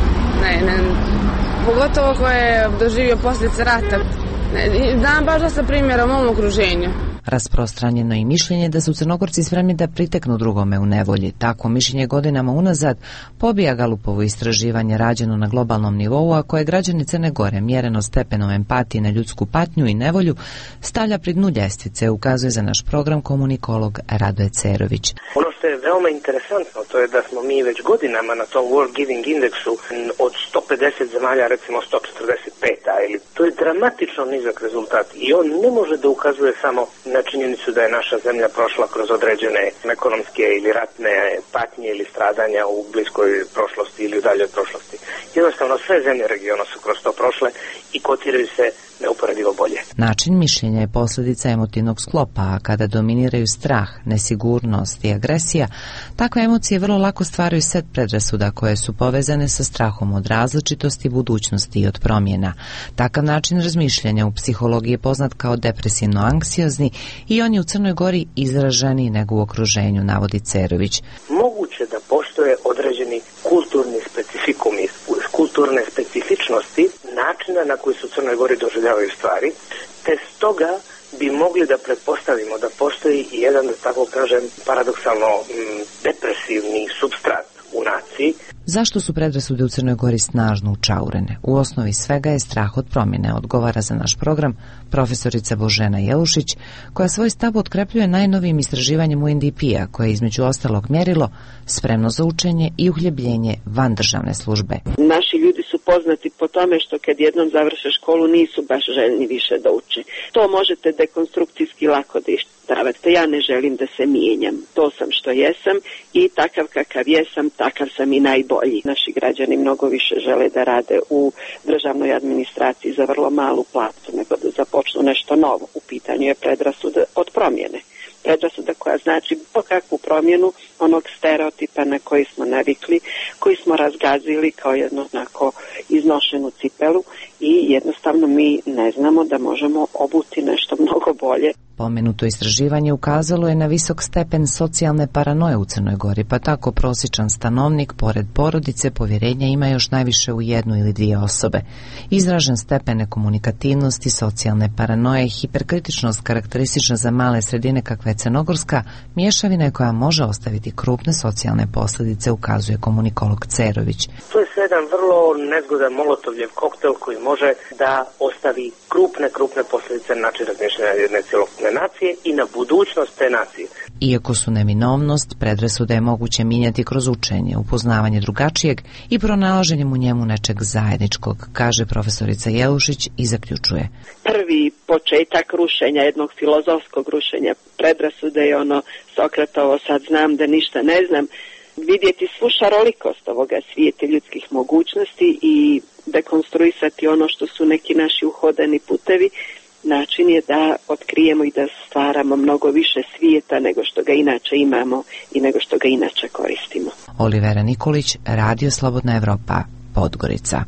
ne, ne, pogotovo ko je doživio posljedice rata. Ne, znam baš da sa primjerom u mom okruženju. Rasprostranjeno i mišljenje da su Crnogorci spremni da priteknu drugome u nevolji. Takvo mišljenje godinama unazad pobija Galupovo istraživanje rađeno na globalnom nivou, a koje građani Crne Gore mjereno stepenom empatije na ljudsku patnju i nevolju stavlja pri dnu ljestvice, ukazuje za naš program komunikolog Radoje Cerović. Ono što je veoma interesantno, to je da smo mi već godinama na tom World Giving Indexu od sto pedeset zemalja, recimo sto četrdeset pet, ili to je dramatično nizak rezultat i on ne može da ukazuje samo na činjenicu da je naša zemlja prošla kroz određene ekonomske ili ratne patnje ili stradanja u bliskoj prošlosti ili u daljoj prošlosti. Jednostavno sve zemlje regiona su kroz to prošle i kotiraju se neuporedivo bolje. Način mišljenja je posljedica emotivnog sklopa, a kada dominiraju strah, nesigurnost i agresija, takve emocije vrlo lako stvaraju set predrasuda koje su povezane sa strahom od različitosti, budućnosti i od promjena. Takav način razmišljanja u psihologiji je poznat kao depresivno-anksiozni i on je u Crnoj Gori izraženiji nego u okruženju, navodi Cerović. Moguće da postoje određeni kulturni specifikumi, kulturne specifičnosti načina na koji su u Crnoj Gori doživljavaju stvari, te stoga bi mogli da pretpostavimo da postoji i jedan, da tako kažem, paradoksalno m, depresivni substrat u naciji. Zašto su predrasude u Crnoj Gori snažno učaurene? U osnovi svega je strah od promjene, odgovara za naš program profesorica Božena Jelušić, koja svoj stav otkrepljuje najnovijim istraživanjem U N D P-a, koje je između ostalog mjerilo spremno za učenje i uhljebljenje van državne službe. Naši ljudi su poznati po tome što kad jednom završe školu nisu baš željni više da uče. To možete dekonstrukcijski lako da iščitavate. Ja ne želim da se mijenjam. To sam što jesam i takav kakav jesam, takav sam i najbolji. Naši građani mnogo više žele da rade u državnoj administraciji za vrlo malu platu nego da započnu nešto novo. U pitanju je predrasuda od promjene. Predrasuda koja znači bilo kakvu promjenu onog stereotipa na koji smo navikli, koji smo razgazili kao jednu onako iznošenu cipelu i jednostavno mi ne znamo da možemo obuti nešto mnogo bolje. Pomenuto istraživanje ukazalo je na visok stepen socijalne paranoje u Crnoj Gori, pa tako prosječan stanovnik pored porodice povjerenja ima još najviše u jednu ili dvije osobe. Izražen stepen nekomunikativnosti, socijalne paranoje i hiperkritičnost karakteristična za male sredine kakva je Crnogorska, mješavina je koja može ostaviti krupne socijalne posljedice, ukazuje komunikolog Cerović. To je sve jedan vrlo nezgodan molotovljev koktel koji može da ostavi krupne, krupne posljedice na način razmišljanja jedne cjelokupne nacije i na budućnost te nacije. Iako su neminovnost, predrasude je moguće mijenjati kroz učenje, upoznavanje drugačijeg i pronalaženjem u njemu nečeg zajedničkog, kaže profesorica Jelušić i zaključuje. Prvi početak rušenja, jednog filozofskog rušenja predrasude je ono Sokratovo sad znam da ništa ne znam, vidjeti svu šarolikost ovoga svijeta ljudskih mogućnosti i dekonstruisati ono što su neki naši uhodani putevi. Način je da otkrijemo i da stvaramo mnogo više svijeta nego što ga inače imamo i nego što ga inače koristimo. Olivera Nikolić, Radio Slobodna Evropa, Podgorica.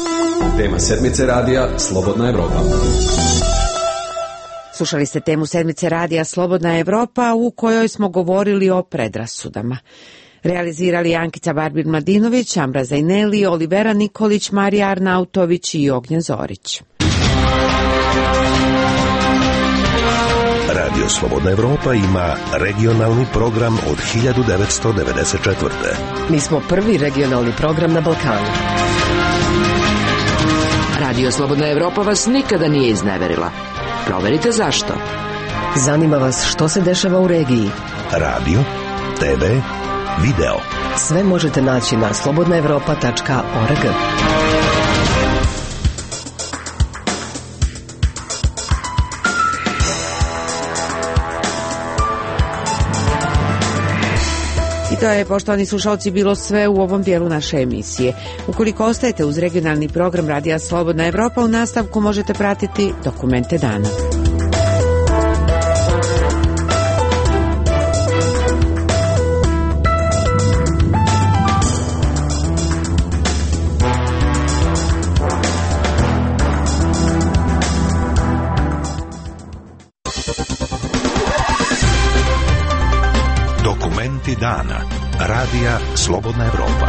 Tema sedmice radija Slobodna Evropa. Slušali ste temu sedmice radija Slobodna Evropa u kojoj smo govorili o predrasudama. Realizirali Ankica Barbir-Mladinović, Ambra Zajneli, Olivera Nikolić, Marija Arnautović i Ognjen Zorić. Radio Slobodna Evropa ima regionalni program od hiljadu devetsto devedeset četvrte. Mi smo prvi regionalni program na Balkanu. Radio Slobodna Evropa vas nikada nije izneverila. Proverite zašto. Zanima vas što se dešava u regiji? Radio, te ve, video. Sve možete naći na slobodna evropa tačka org. I to je, poštovani slušalci, bilo sve u ovom dijelu naše emisije. Ukoliko ostajete uz regionalni program Radija Slobodna Evropa, u nastavku možete pratiti Dokumente dana. Dokumenti dana. Radija Slobodna Evropa.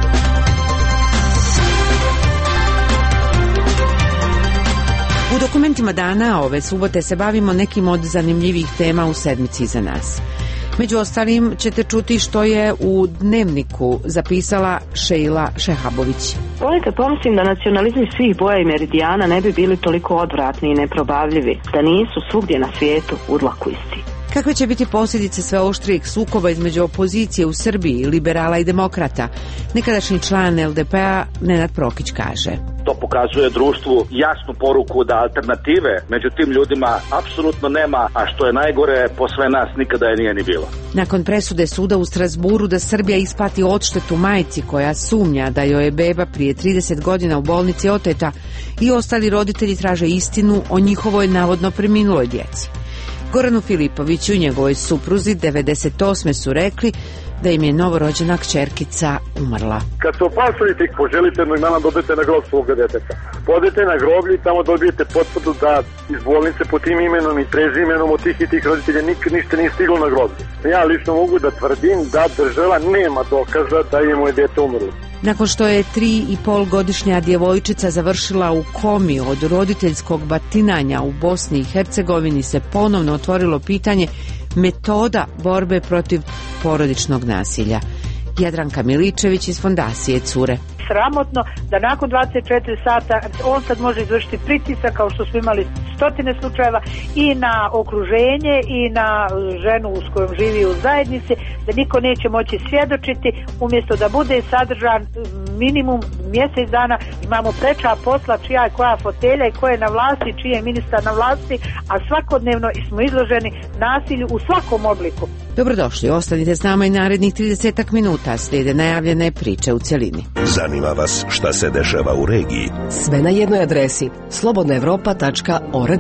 U dokumentima dana ove subote se bavimo nekim od zanimljivih tema u sedmici iza nas. Među ostalim ćete čuti što je u Dnevniku zapisala Šejla Šehabović. Ponekad pomislim da nacionalizmi svih boja i meridijana ne bi bili toliko odvratni i neprobavljivi, da nisu svugdje na svijetu u dlaku isti. Kakve će biti posljedice sve oštrijeg sukoba između opozicije u Srbiji, liberala i demokrata? Nekadašnji član el de pe-a Nenad Prokić kaže. To pokazuje društvu jasnu poruku da alternative među tim ljudima apsolutno nema, a što je najgore, po sve nas nikada je nije ni bilo. Nakon presude suda u Strasburu da Srbija isplati odštetu majci koja sumnja da joj je beba prije trideset godina u bolnici oteta, i ostali roditelji traže istinu o njihovoj navodno preminuloj djeci. Goranu Filipoviću i njegovoj supruzi devedeset osme su rekli da im je novorođena kćerkica umrla. Kad se opasujete i poželite jednog dana dobijete na grob svoga deteta. Podete na groblje i tamo dobijete potvrdu da iz bolnice po tim imenom i prezimenom od tih i tih roditelja nikad ništa nije stiglo na groblje. Ja lično mogu da tvrdim da država nema dokaza da je moje dete umrlo. Nakon što je tri i pol godišnja djevojčica završila u komi od roditeljskog batinanja u Bosni i Hercegovini, se ponovno otvorilo pitanje metoda borbe protiv porodičnog nasilja. Jadranka Miličević iz Fondacije Cure. Sramotno da nakon dvadeset četiri sata on sad može izvršiti pritisak, kao što smo imali stotine slučajeva, i na okruženje i na ženu s kojom živi u zajednici, da niko neće moći svjedočiti, umjesto da bude sadržan minimum mjesec dana. Imamo preča posla, čija je koja fotelja i ko je na vlasti, čiji je ministar na vlasti, a svakodnevno smo izloženi nasilju u svakom obliku. Dobrodošli, ostanite s nama i narednih trideset minuta, slijede najavljene priče u cjelini. Zanima vas šta se dešava u regiji? Sve na jednoj adresi slobodna evropa tačka org.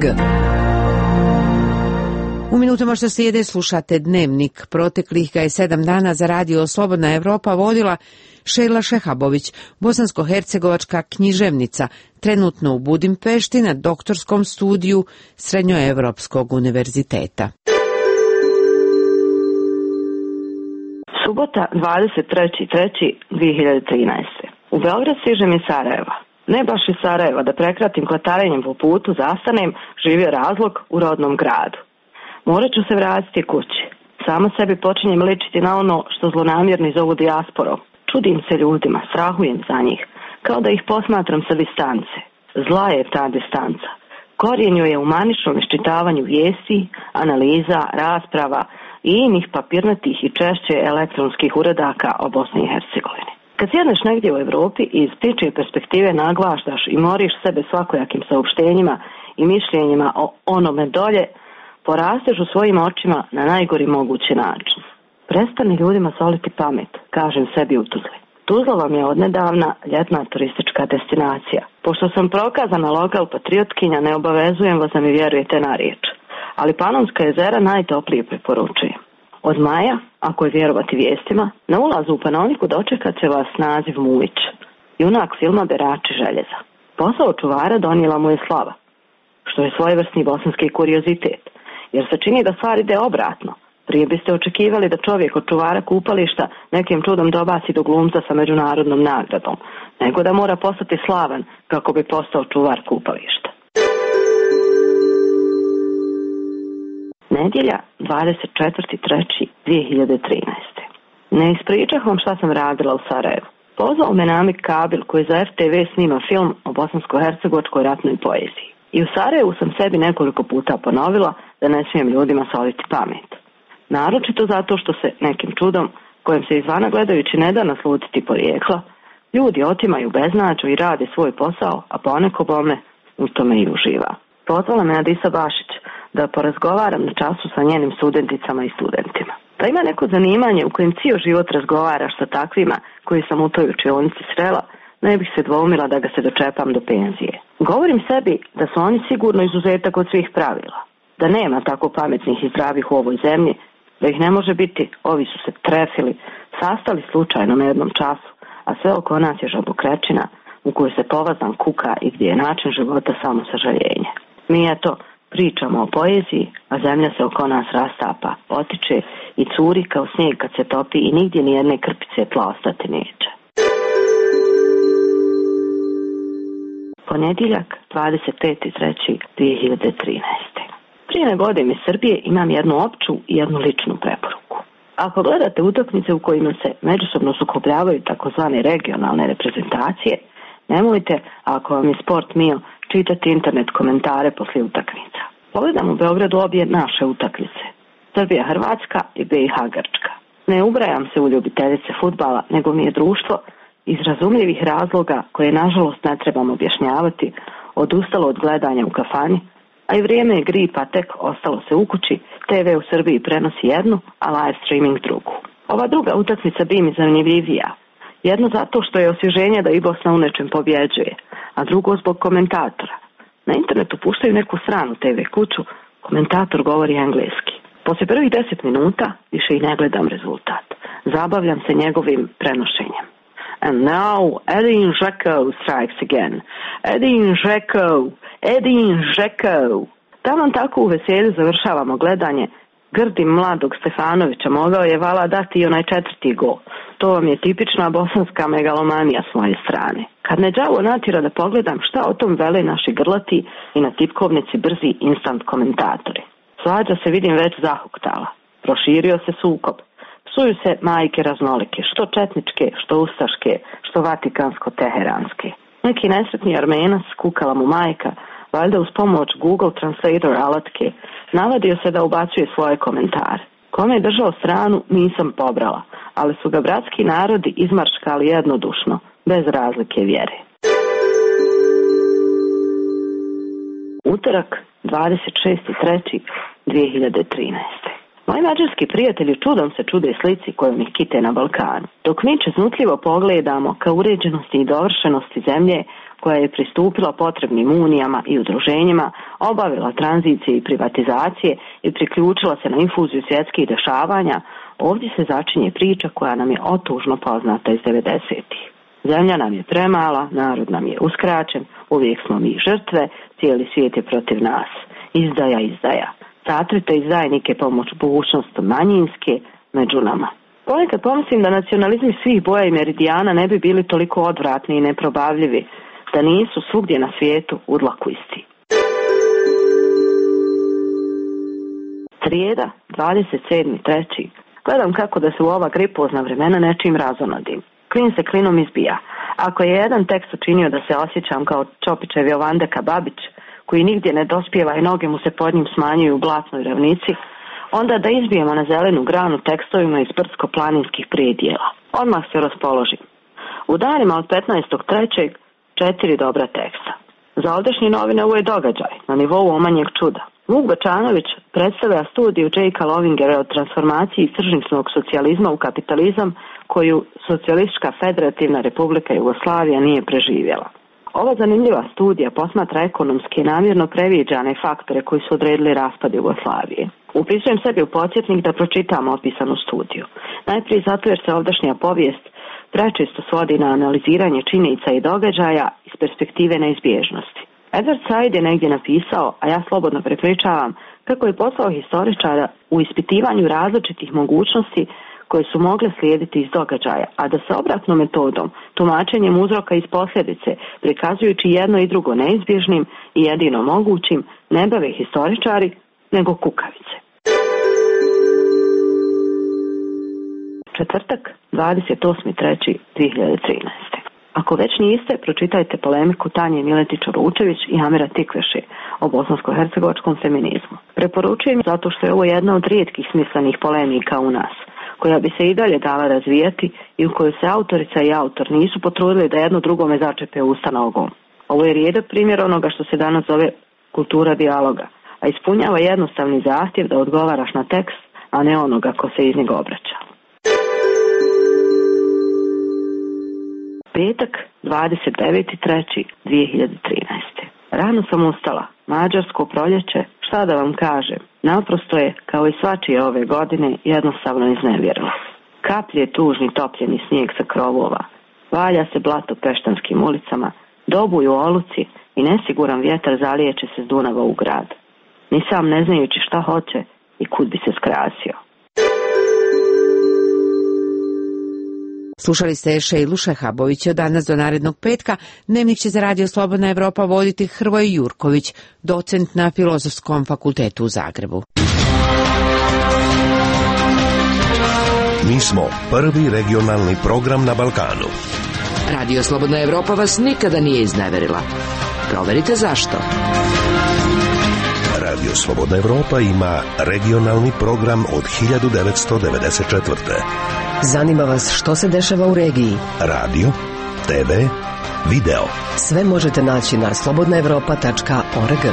U minutama što slijede slušate Dnevnik. Proteklih ga je sedam dana za radio Slobodna Evropa vodila Šejla Šehabović, bosansko-hercegovačka književnica, trenutno u Budimpešti na doktorskom studiju Srednjoevropskog univerziteta. Subota, dvadeset treći treći dvije hiljade trinaeste. U Beograd stižem iz Sarajeva. Ne baš iz Sarajeva, da prekratim klatarenjem po putu, zastanem, živio razlog u rodnom gradu. Morat ću se vratiti kući. Sama sebi počinjem ličiti na ono što zlonamjerni zovu dijasporom. Čudim se ljudima, strahujem za njih, kao da ih posmatram sa distance. Zla je ta distanca. Korijen joj je u maničnom iščitavanju vijesti, analiza, rasprava i inih papirnatih i češće elektronskih uredaka o Bosni i Hercegovini. Kad sjedneš negdje u Evropi i iz priče perspektive naglaštaš i moriš sebe svakojakim saopštenjima i mišljenjima o onome dolje, porasteš u svojim očima na najgori mogući način. Prestani ljudima soliti pamet, kažem sebi u Tuzli. Tuzla vam je odnedavna ljetna turistička destinacija. Pošto sam prokazana lokal patriotkinja, ne obavezujem vas da mi vjerujete na riječ. Ali Panonska jezera najtoplije preporučujem. Od maja, ako je vjerovati vijestima, na ulazu u Panoniku dočekat će vas naziv Mulić, junak filma Berači željeza. Posao čuvara donijela mu je slava, što je svojevrsni bosanski kuriozitet, jer se čini da stvar ide obratno. Prije biste očekivali da čovjek od čuvara kupališta nekim čudom dobaci do glumca sa međunarodnom nagradom, nego da mora postati slavan kako bi postao čuvar kupališta. Nedjelja, dvadeset četvrti treći dvije hiljade trinaeste. Ne ispričah vam šta sam radila u Sarajevu. Pozvao me Namik Kabil koji za er te ve snima film o bosansko-hercegovačkoj ratnoj poeziji. I u Sarajevu sam sebi nekoliko puta ponovila da ne smijem ljudima soliti pamet. Naročito zato što se nekim čudom, kojem se izvana gledajući ne da naslutiti porijekla, ljudi otimaju beznađu i rade svoj posao, a poneko bome u tome i uživa. Pozvala me Adisa Bašić da porazgovaram na času sa njenim studenticama i studentima. Da ima neko zanimanje u kojem cijel život razgovaraš sa takvima koji sam u toj učionici srela, ne bih se dvoumila da ga se dočepam do penzije. Govorim sebi da su oni sigurno izuzetak od svih pravila, da nema tako pametnih i zdravih u ovoj zemlji, da ih ne može biti, ovi su se trefili, sastali slučajno na jednom času, a sve oko nas je žabokrečina u kojoj se povazan kuka i gdje je način života samo sažaljenje. Mi eto pričamo o poeziji, a zemlja se oko nas rastapa, otiče i curi kao snijeg kad se topi i nigdje ni jedne krpice tla ostati neće. Ponedjeljak, dvadeset peti treći dvije hiljade trinaeste. Prije nego odem iz Srbije imam jednu opću i jednu ličnu preporuku. Ako gledate utakmice u kojima se međusobno sukobljavaju takozvane regionalne reprezentacije, nemojte, ako vam je sport mio, čitati internet komentare poslije utakmica. Pogledam u Beogradu obje naše utakmice, Srbija-Hrvatska i B i H Grčka. Ne ubrajam se u ljubiteljice fudbala, nego mi je društvo iz razumljivih razloga koje nažalost ne trebam objašnjavati odustalo od gledanja u kafani, a i vrijeme je gripa tek ostalo se u kući, te ve u Srbiji prenosi jednu, a live streaming drugu. Ova druga utakmica bi mi zanimljivija. Jedno zato što je osvježenje da i Bosna u nečem pobjeđuje, a drugo zbog komentatora. Na internetu puštaju neku stranu te ve kuću, komentator govori engleski. Poslije prvih deset minuta više i ne gledam rezultat. Zabavljam se njegovim prenošenjem. And now Edin Žeko strikes again. Edin Žeko, Edin Žeko. Taman tako u veselju završavamo gledanje. Grdim mladog Stefanovića mogao je vala dati i onaj četvrti gol. To vam je tipična bosanska megalomanija s moje strane. Kad me đavo natjera da pogledam šta o tom vele naši grlati i na tipkovnici brzi instant komentatori. Svađa se vidim već zahuktala. Proširio se sukob. Psuju se majke raznolike, što četničke, što ustaške, što vatikansko-teheranske. Neki nesretni Armenac, kukala mu majka, valjda uz pomoć Google Translator alatke, navadio se da ubacuje svoje komentare. Kome je držao stranu, nisam pobrala, ali su ga bratski narodi izmarškali jednodušno, bez razlike vjere. Utorak, dvadeset šesti treći dvije hiljade trinaeste. Moji mađarski prijatelji čudom se čude slici kojom ih kite na Balkanu. Dok mi čeznutljivo pogledamo ka uređenosti i dovršenosti zemlje koja je pristupila potrebnim unijama i udruženjima, obavila tranzicije i privatizacije i priključila se na infuziju svjetskih dešavanja, ovdje se začinje priča koja nam je otužno poznata iz devedesetih. Zemlja nam je premala, narod nam je uskraćen, uvijek smo mi žrtve, cijeli svijet je protiv nas. Izdaja, izdaja. Satrite izdajnike pomoć budućnosti manjinske među nama. Ponekad pomislim da nacionalizmi svih boja i meridijana ne bi bili toliko odvratni i neprobavljivi, da nisu svugdje na svijetu u dlaku isti. Srijeda, dvadeset sedmi treći Gledam kako da se u ova gripozna vremena nečim razonodim. Klin se klinom izbija. Ako je jedan tekst učinio da se osjećam kao Čopićev Jovandeka Babić, koji nigdje ne dospijeva i noge mu se pod njim smanjuju u blatnoj ravnici, onda da izbijemo na zelenu granu tekstovima iz brdsko-planinskih predjela. Odmah se raspoložim. U danima od petnaestog trećeg četiri dobra teksta. Za ovdašnje novine ovo je događaj, na nivou omanjeg čuda. Vuk Bačanović predstavlja studiju J.K. Lovingera o transformaciji tržišnog socijalizma u kapitalizam koju Socijalistička federativna republika Jugoslavija nije preživjela. Ova zanimljiva studija posmatra ekonomske namjerno previđane faktore koji su odredili raspad Jugoslavije. Upisujem sebi u podsjetnik da pročitam opisanu studiju. Najprije zato jer se ovdašnja povijest prečesto svodi na analiziranje činjenica i događaja iz perspektive neizbježnosti. Edward Said je negdje napisao, a ja slobodno prepričavam, kako je posao historičara u ispitivanju različitih mogućnosti koje su mogle slijediti iz događaja, a da se obratnom metodom, tumačenjem uzroka iz posljedice, prikazujući jedno i drugo neizbježnim i jedino mogućim, ne bave historičari, nego kukavice. Četvrtak, dvadeset osmi treći dvije hiljade trinaeste. Ako već niste, pročitajte polemiku Tanje Miletić-Oručević i Amira Tikveši o bosansko-hercegovačkom feminizmu. Preporučujem zato što je ovo jedna od rijetkih smislenih polemika u nas, koja bi se i dalje dala razvijati i u kojoj se autorica i autor nisu potrudili da jedno drugome začepe usta nogom. Ovo je rijedak primjer onoga što se danas zove kultura dijaloga, a ispunjava jednostavni zahtjev da odgovaraš na tekst, a ne onoga ko se iz njega obraća. Petak, dvadeset deveti treći dvije hiljade trinaeste. Rano sam ustala, mađarsko proljeće, šta da vam kažem, naprosto je, kao i svačije ove godine, jednostavno iznevjerilo. Kaplje tužni topljeni snijeg sa krovova, valja se blato peštanskim ulicama, dobuju oluci i nesiguran vjetar zalijeće se s Dunava u grad. Ni sam ne znajući šta hoće i kud bi se skrasio. Slušali ste Šejlu Šehabović. Od danas do narednog petka Dnevnik će za Radio Slobodna Evropa voditi Hrvoje Jurković, docent na Filozofskom fakultetu u Zagrebu. Mi smo prvi regionalni program na Balkanu. Radio Slobodna Evropa vas nikada nije izneverila. Proverite zašto. Radio Slobodna Evropa ima regionalni program od hiljadu devetsto devedeset četvrte. Zanima vas što se dešava u regiji? Radio, te ve, video. Sve možete naći na slobodna evropa tačka org.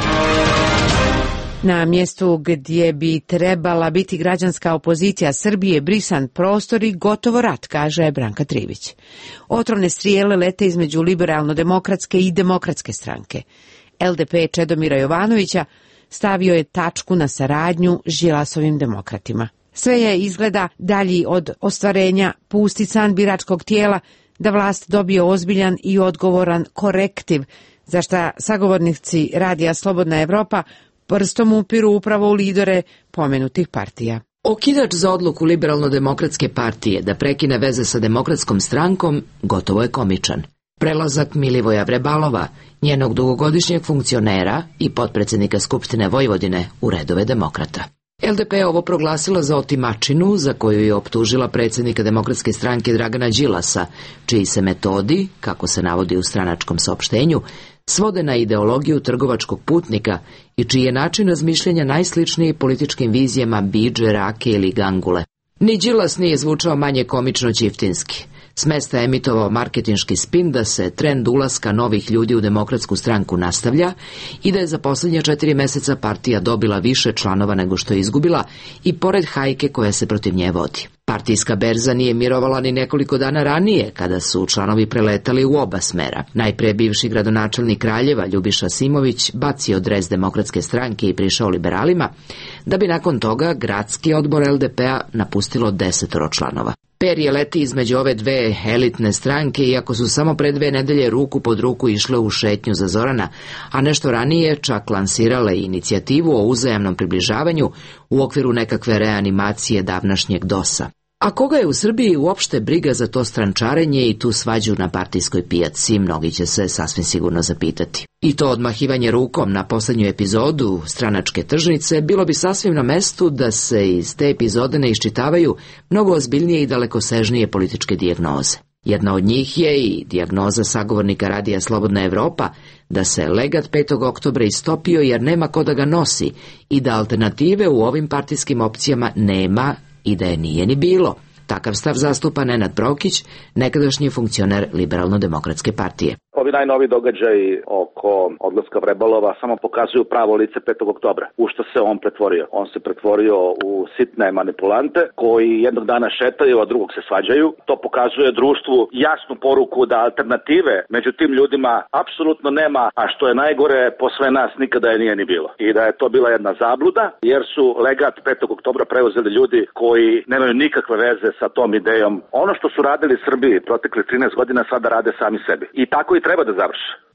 Na mjestu gdje bi trebala biti građanska opozicija Srbije brisan prostor i gotovo rat, kaže Branka Trivić. Otrovne strijele lete između liberalno-demokratske i demokratske stranke. el de pe Čedomira Jovanovića stavio je tačku na saradnju s Đilasovim demokratima. Sve je izgleda dalji od ostvarenja pusti san biračkog tijela da vlast dobije ozbiljan i odgovoran korektiv, za šta sagovornici Radija Slobodna Evropa prstom upiru upravo u lidere pomenutih partija. Okidač za odluku Liberalno-demokratske partije da prekine veze sa demokratskom strankom gotovo je komičan. Prelazak Milivoja Vrebalova, njenog dugogodišnjeg funkcionera i potpredsjednika Skupštine Vojvodine u redove demokrata. el de pe je ovo proglasila za otimačinu za koju je optužila predsjednika demokratske stranke Dragana Đilasa, čiji se metodi, kako se navodi u stranačkom saopštenju, svode na ideologiju trgovačkog putnika i čiji je način razmišljanja najsličniji političkim vizijama Bidže, Rake ili Gangule. Ni Đilas nije zvučao manje komično ćiftinski. S mesta je emitovao marketinški spin da se trend ulaska novih ljudi u demokratsku stranku nastavlja i da je za posljednja četiri mjeseca partija dobila više članova nego što je izgubila i pored hajke koja se protiv nje vodi. Partijska berza nije mirovala ni nekoliko dana ranije kada su članovi preletali u oba smera. Najprije bivši gradonačelnik Kraljeva Ljubiša Simović bacio dres demokratske stranke i prišao liberalima, da bi nakon toga gradski odbor el de pe-a napustilo desetoro članova. Perje leti između ove dve elitne stranke, iako su samo pre dve nedelje ruku pod ruku išle u šetnju za Zorana, a nešto ranije čak lansirale inicijativu o uzajamnom približavanju u okviru nekakve reanimacije davnašnjeg dosa. A koga je u Srbiji uopšte briga za to strančarenje i tu svađu na partijskoj pijaci, mnogi će se sasvim sigurno zapitati. I to odmahivanje rukom na posljednju epizodu stranačke tržnice bilo bi sasvim na mestu da se iz te epizode ne iščitavaju mnogo ozbiljnije i dalekosežnije političke dijagnoze. Jedna od njih je i dijagnoza sagovornika Radija Slobodna Evropa da se legat petog oktobra istopio jer nema ko da ga nosi i da alternative u ovim partijskim opcijama nema i da je nije ni bilo. Takav stav zastupa Nenad Brokić, nekadašnji funkcioner Liberalno-demokratske partije. Ovi najnovi događaji oko odlaska Vrebalova samo pokazuju pravo lice petog oktobra. U što se on pretvorio? On se pretvorio u sitne manipulante koji jednog dana šetaju, a drugog se svađaju. To pokazuje društvu jasnu poruku da alternative među tim ljudima apsolutno nema, a što je najgore, po sve nas nikada je nije ni bilo. I da je to bila jedna zabluda, jer su legat petog oktobra preuzeli ljudi koji nemaju nikakve veze sa tom idejom. Ono što su radili Srbiji protekle trinaest godina sada rade sami sebi. I tako i treba da završi.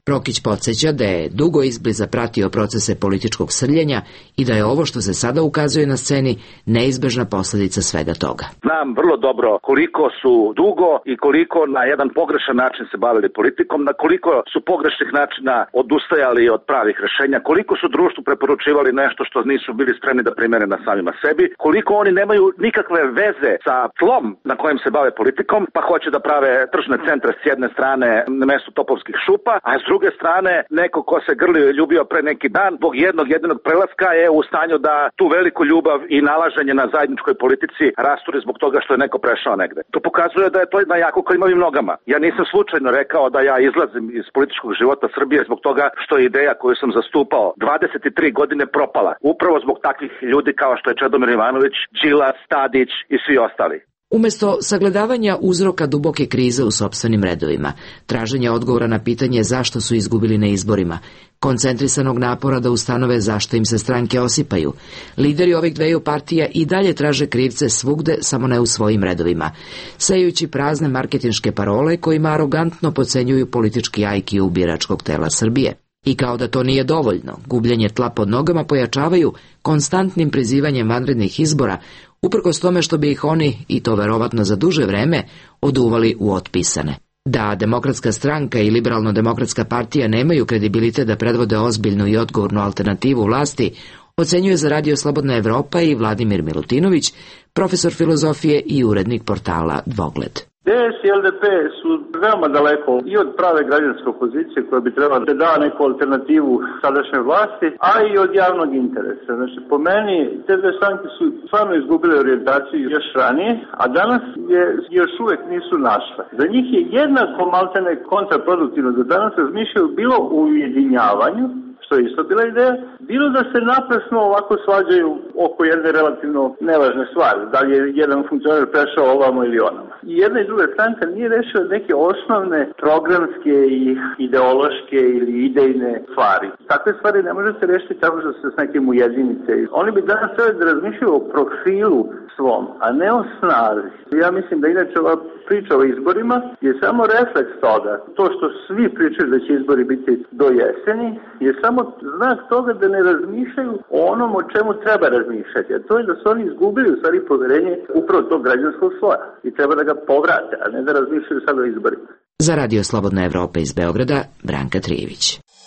Rokić podsjeća da je dugo izbliza pratio procese političkog srljenja i da je ovo što se sada ukazuje na sceni neizbežna posljedica svega toga. Znam vrlo dobro koliko su dugo i koliko na jedan pogrešan način se bavili politikom, na koliko su pogrešnih načina odustajali od pravih rešenja, koliko su društvu preporučivali nešto što nisu bili spremni da primene na samima sebi, koliko oni nemaju nikakve veze sa tlom na kojem se bave politikom, pa hoće da prave tržne centre s jedne strane na mestu topovskih šupa, a s druge strane neko ko se grlio i ljubio pre neki dan, zbog jednog jedinog prelaska je u stanju da tu veliku ljubav i nalaženje na zajedničkoj politici rasturi zbog toga što je neko prešao negde. To pokazuje da je to jedna jako klimavim nogama. Ja nisam slučajno rekao da ja izlazim iz političkog života Srbije zbog toga što je ideja koju sam zastupao dvadeset tri godine propala. Upravo zbog takvih ljudi kao što je Čedomir Ivanović, Đilas, Tadić i svi ostali. Umjesto sagledavanja uzroka duboke krize u sopstvenim redovima, traženja odgovora na pitanje zašto su izgubili na izborima, koncentrisanog napora da ustanove zašto im se stranke osipaju, lideri ovih dveju partija i dalje traže krivce svugde, samo ne u svojim redovima, sejući prazne marketinške parole kojima arogantno podcenjuju politički I Q biračkog tela Srbije. I kao da to nije dovoljno, gubljenje tla pod nogama pojačavaju konstantnim prizivanjem vanrednih izbora, uprkos tome što bi ih oni, i to verovatno za duže vreme, oduvali u otpisane. Da Demokratska stranka i Liberalno-demokratska partija nemaju kredibilitet da predvode ozbiljnu i odgovornu alternativu vlasti, ocenjuje za Radio Slobodna Evropa i Vladimir Milutinović, profesor filozofije i urednik portala Dvogled. D S i L D P su veoma daleko i od prave građanske opozicije koja bi trebala da da neku alternativu sadašnjoj vlasti, a i od javnog interesa. Znači, po meni, te dve stranke su stvarno izgubile orijentaciju još ranije, a danas je još uvek nisu našle. Za njih je jednako maltene kontraproduktivno da danas razmišljaju bilo u ujedinjavanju, što je isto bila ideja, bilo da se naprasno ovako svađaju oko jedne relativno nevažne stvari, da li je jedan funkcioner prešao ovamo ili onamo. I jedna i druga stranka nije rešila neke osnovne programske i ideološke ili idejne stvari. Takve stvari ne može se rešiti tako što se s nekim ujedinite. Oni bi danas trebali da razmišljaju o profilu svom, a ne o snazi. Ja mislim da inače ova priča o izborima je samo refleks toga. To što svi pričaju da će izbori biti do jeseni je samo znak toga da ne razmišljaju o onom o čemu treba razmišljati. A to je da su oni izgubili u stvari poverenje upravo tog građanskog sloja i treba da ga povrate, a ne da razmišljaju sad o izborima. Za Radio Slobodna Evropa iz Beograda, Branka Trijević.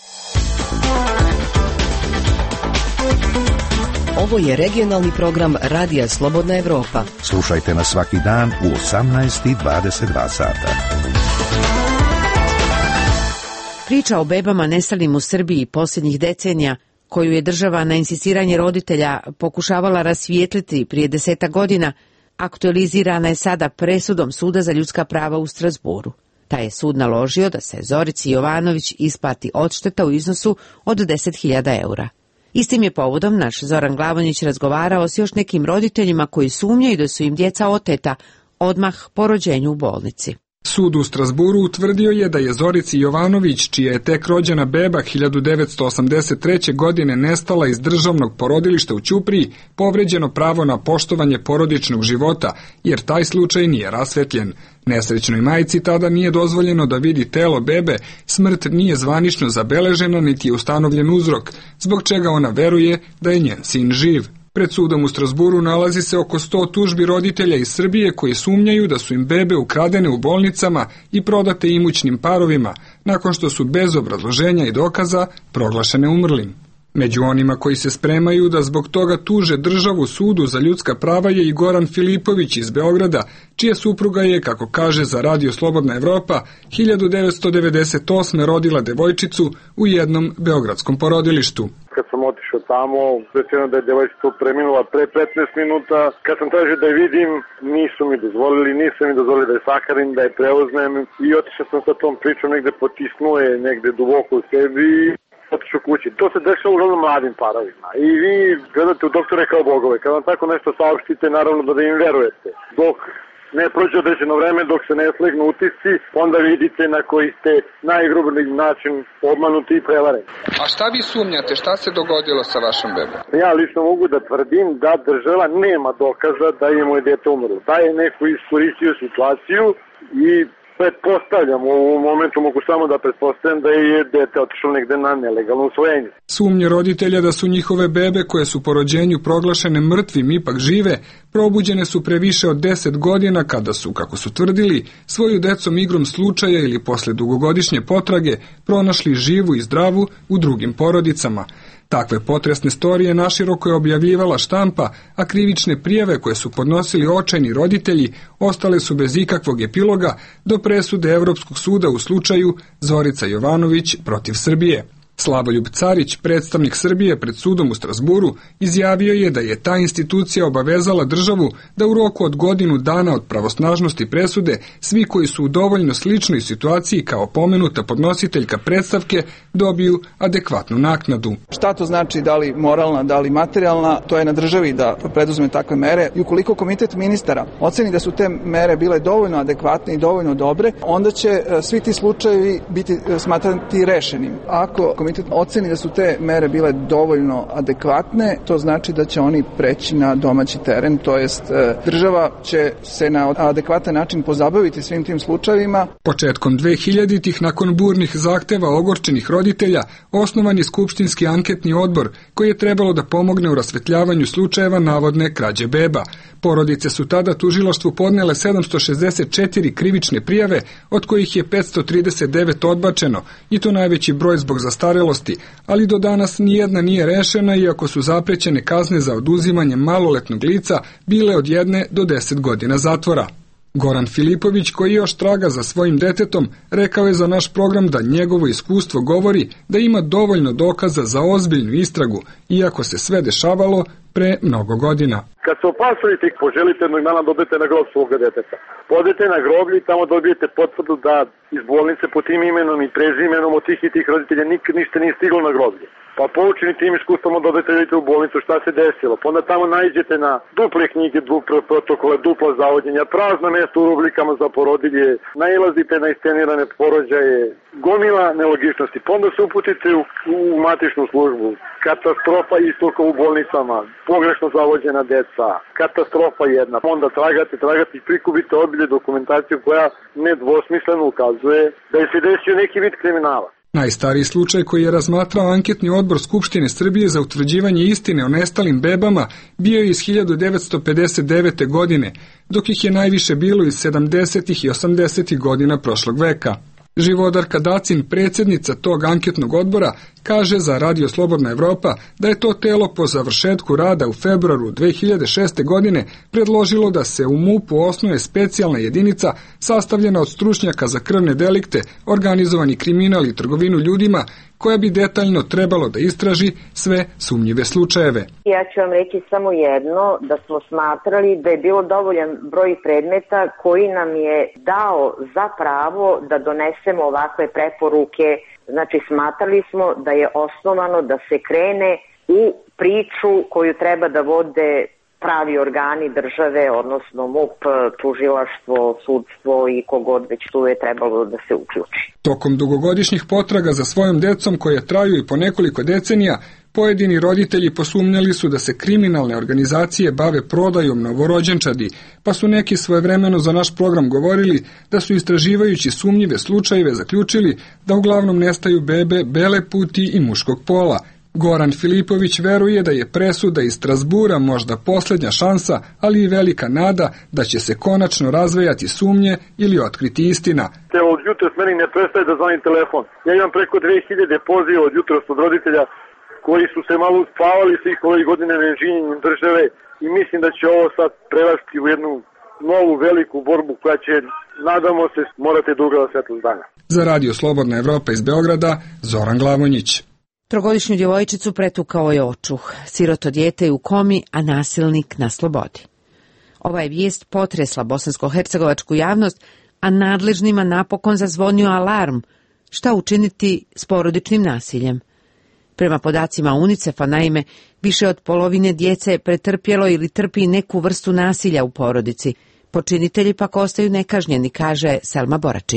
Ovo je regionalni program Radija Slobodna Evropa. Slušajte nas svaki dan u osamnaest i dvadeset dva sata. Priča o bebama nestalim u Srbiji posljednjih decenija, koju je država na insistiranje roditelja pokušavala rasvijetliti prije desetak godina, aktualizirana je sada presudom Suda za ljudska prava u Strazburu. Taj je sud naložio da se Zorici Jovanović isplati odšteta u iznosu od deset hiljada eura. Istim je povodom naš Zoran Glavonjić razgovarao s još nekim roditeljima koji sumnjaju da su im djeca oteta odmah po rođenju u bolnici. Sud u Strazburu utvrdio je da je Zorici Jovanović, čija je tek rođena beba hiljadu devetsto osamdeset treće. godine nestala iz državnog porodilišta u Ćupriji, povređeno pravo na poštovanje porodičnog života, jer taj slučaj nije rasvetljen. Nesrećnoj majci tada nije dozvoljeno da vidi telo bebe, smrt nije zvanično zabeležena niti je ustanovljen uzrok, zbog čega ona veruje da je njen sin živ. Pred sudom u Strazburu nalazi se oko sto tužbi roditelja iz Srbije koji sumnjaju da su im bebe ukradene u bolnicama i prodate imućnim parovima, nakon što su bez obrazloženja i dokaza proglašene umrlim. Među onima koji se spremaju da zbog toga tuže državu Sudu za ljudska prava je i Goran Filipović iz Beograda, čija supruga je, kako kaže za Radio Slobodna Evropa, hiljadu devetsto devedeset osme. rodila devojčicu u jednom beogradskom porodilištu. Kad sam otišao tamo, rečeno da je devojčica preminula pre petnaest minuta. Kad sam tražio da je vidim, nisu mi dozvolili, nisu mi dozvolili da je sakarim, da je preuzmem i otišao sam sa tom pričom, negde potisnuo je, negde duboko u sebi. Otišao kući. To se dešava uglavnom mladim parovima. I vi gledate u doktore kao bogove. Kad vam tako nešto saopštite, naravno da, da im verujete. Dok ne prođe određeno vreme, dok se ne slegnu utisci, onda vidite na koji ste najgrublji način obmanuti i prevareni. A šta vi sumnjate? Šta se dogodilo sa vašom bebom? Ja lično mogu da tvrdim da država nema dokaza da je moje dete umrlo. Da je neko iskoristio situaciju i Pretpostavljam, u ovom momentu mogu samo da pretpostavljam da je dete otišlo negde na nelegalno usvojenje. Sumnje roditelja da su njihove bebe koje su po rođenju proglašene mrtvim ipak žive, probuđene su pre više od deset godina kada su, kako su tvrdili, svoju decom igrom slučaja ili posle dugogodišnje potrage pronašli živu i zdravu u drugim porodicama. Takve potresne storije naširoko je objavljivala štampa, a krivične prijave koje su podnosili očajni roditelji ostale su bez ikakvog epiloga do presude Evropskog suda u slučaju Zorica Jovanović protiv Srbije. Slavoljub Carić, predstavnik Srbije pred sudom u Strasburu, izjavio je da je ta institucija obavezala državu da u roku od godinu dana od pravosnažnosti presude svi koji su u dovoljno sličnoj situaciji kao pomenuta podnositeljka predstavke dobiju adekvatnu naknadu. Šta to znači, da li moralna, da li materijalna, to je na državi da preduzme takve mere i ukoliko komitet ministara oceni da su te mere bile dovoljno adekvatne i dovoljno dobre, onda će svi ti slučajevi biti smatrati rešenim. Ako komitet oceni da su te mere bile dovoljno adekvatne, to znači da će oni preći na domaći teren, to jest država će se na adekvatan način pozabaviti svim tim slučajevima. Početkom dvehiljaditih nakon burnih zahteva ogorčenih roditelja, osnovan je skupštinski anketni odbor koji je trebalo da pomogne u rasvetljavanju slučajeva navodne krađe beba. Porodice su tada tužilaštvu podnele sedamsto šezdeset četiri krivične prijave, od kojih je petsto trideset devet odbačeno, i to najveći broj zbog zastarelosti, ali do danas nijedna nije rešena, iako su zaprećene kazne za oduzimanje maloletnog lica bile od jedne do deset godina zatvora. Goran Filipović, koji još traga za svojim detetom, rekao je za naš program da njegovo iskustvo govori da ima dovoljno dokaza za ozbiljnu istragu, iako se sve dešavalo pre mnogo godina. Kad se opasujete i poželite jednog dana dobijete na grob svoga deteta, podete na groblje i tamo dobijete potvrdu da iz bolnice po tim imenom i prezimenom od tih i tih roditelja nikad ništa nije stiglo na groblje. Pa poučeni tim iskustvom dobijete u bolnicu šta se desilo. Pa onda tamo naiđete na duple knjige, duple protokole, dupla zavođenja, prazna mesta u rubrikama za porodilje, nailazite na iscenirane porođaje, gomila nelogičnosti. Pa onda se uputite u, u matičnu službu. Katastrofa istoka u bolnicama, pogrešno zavođena deca, katastrofa jedna. Onda tragate, tragate i prikupite obilje dokumentaciju koja nedvosmisleno ukazuje da je se desio neki vid kriminala. Najstariji slučaj koji je razmatrao anketni odbor Skupštine Srbije za utvrđivanje istine o nestalim bebama bio je iz hiljadu devetsto pedeset devete. godine, dok ih je najviše bilo iz sedamdesetih i osamdesetih godina prošlog veka. Živodarka Dacin, predsjednica tog anketnog odbora, kaže za Radio Slobodna Evropa da je to telo po završetku rada u februaru dve hiljade šeste. godine predložilo da se u MUP-u osnuje specijalna jedinica sastavljena od stručnjaka za krvne delikte, organizovani kriminal i trgovinu ljudima, koja bi detaljno trebalo da istraži sve sumnjive slučajeve. Ja ću vam reći samo jedno, da smo smatrali da je bilo dovoljan broj predmeta koji nam je dao za pravo da donesemo ovakve preporuke. Znači, smatrali smo da je osnovano da se krene u priču koju treba da vode pravi organi države, odnosno MUP, tužilaštvo, sudstvo i kogod već tu je trebalo da se uključi. Tokom dugogodišnjih potraga za svojom decom, koje traju i po nekoliko decenija, pojedini roditelji posumnjali su da se kriminalne organizacije bave prodajom novorođenčadi, pa su neki svojevremeno za naš program govorili da su istraživajući sumnjive slučajeve zaključili da uglavnom nestaju bebe bele puti i muškog pola. Goran Filipović veruje da je presuda iz Strasbura možda posljednja šansa, ali i velika nada da će se konačno razvejati sumnje ili otkriti istina. Evo, od jutra s meni ne prestaje da zvoni telefon. Ja imam preko dve hiljade poziva od jutra od roditelja koji su se malo uspavali svih ovih godina nečinjenjem države i mislim da će ovo sad prerasti u jednu novu veliku borbu koja će, nadamo se, morate da ugleda svetlost dana. Za Radio Slobodna Evropa iz Beograda, Zoran Glavonjić. Trogodišnju djevojčicu pretukao je očuh. Siroto dijete je u komi, a nasilnik na slobodi. Ova je vijest potresla bosansko-hercegovačku javnost, a nadležnima napokon zazvonio alarm. Šta učiniti s porodičnim nasiljem? Prema podacima UNICEF-a, naime, više od polovine djece je pretrpjelo ili trpi neku vrstu nasilja u porodici. Počinitelji pak ostaju nekažnjeni, kaže Selma Boračić.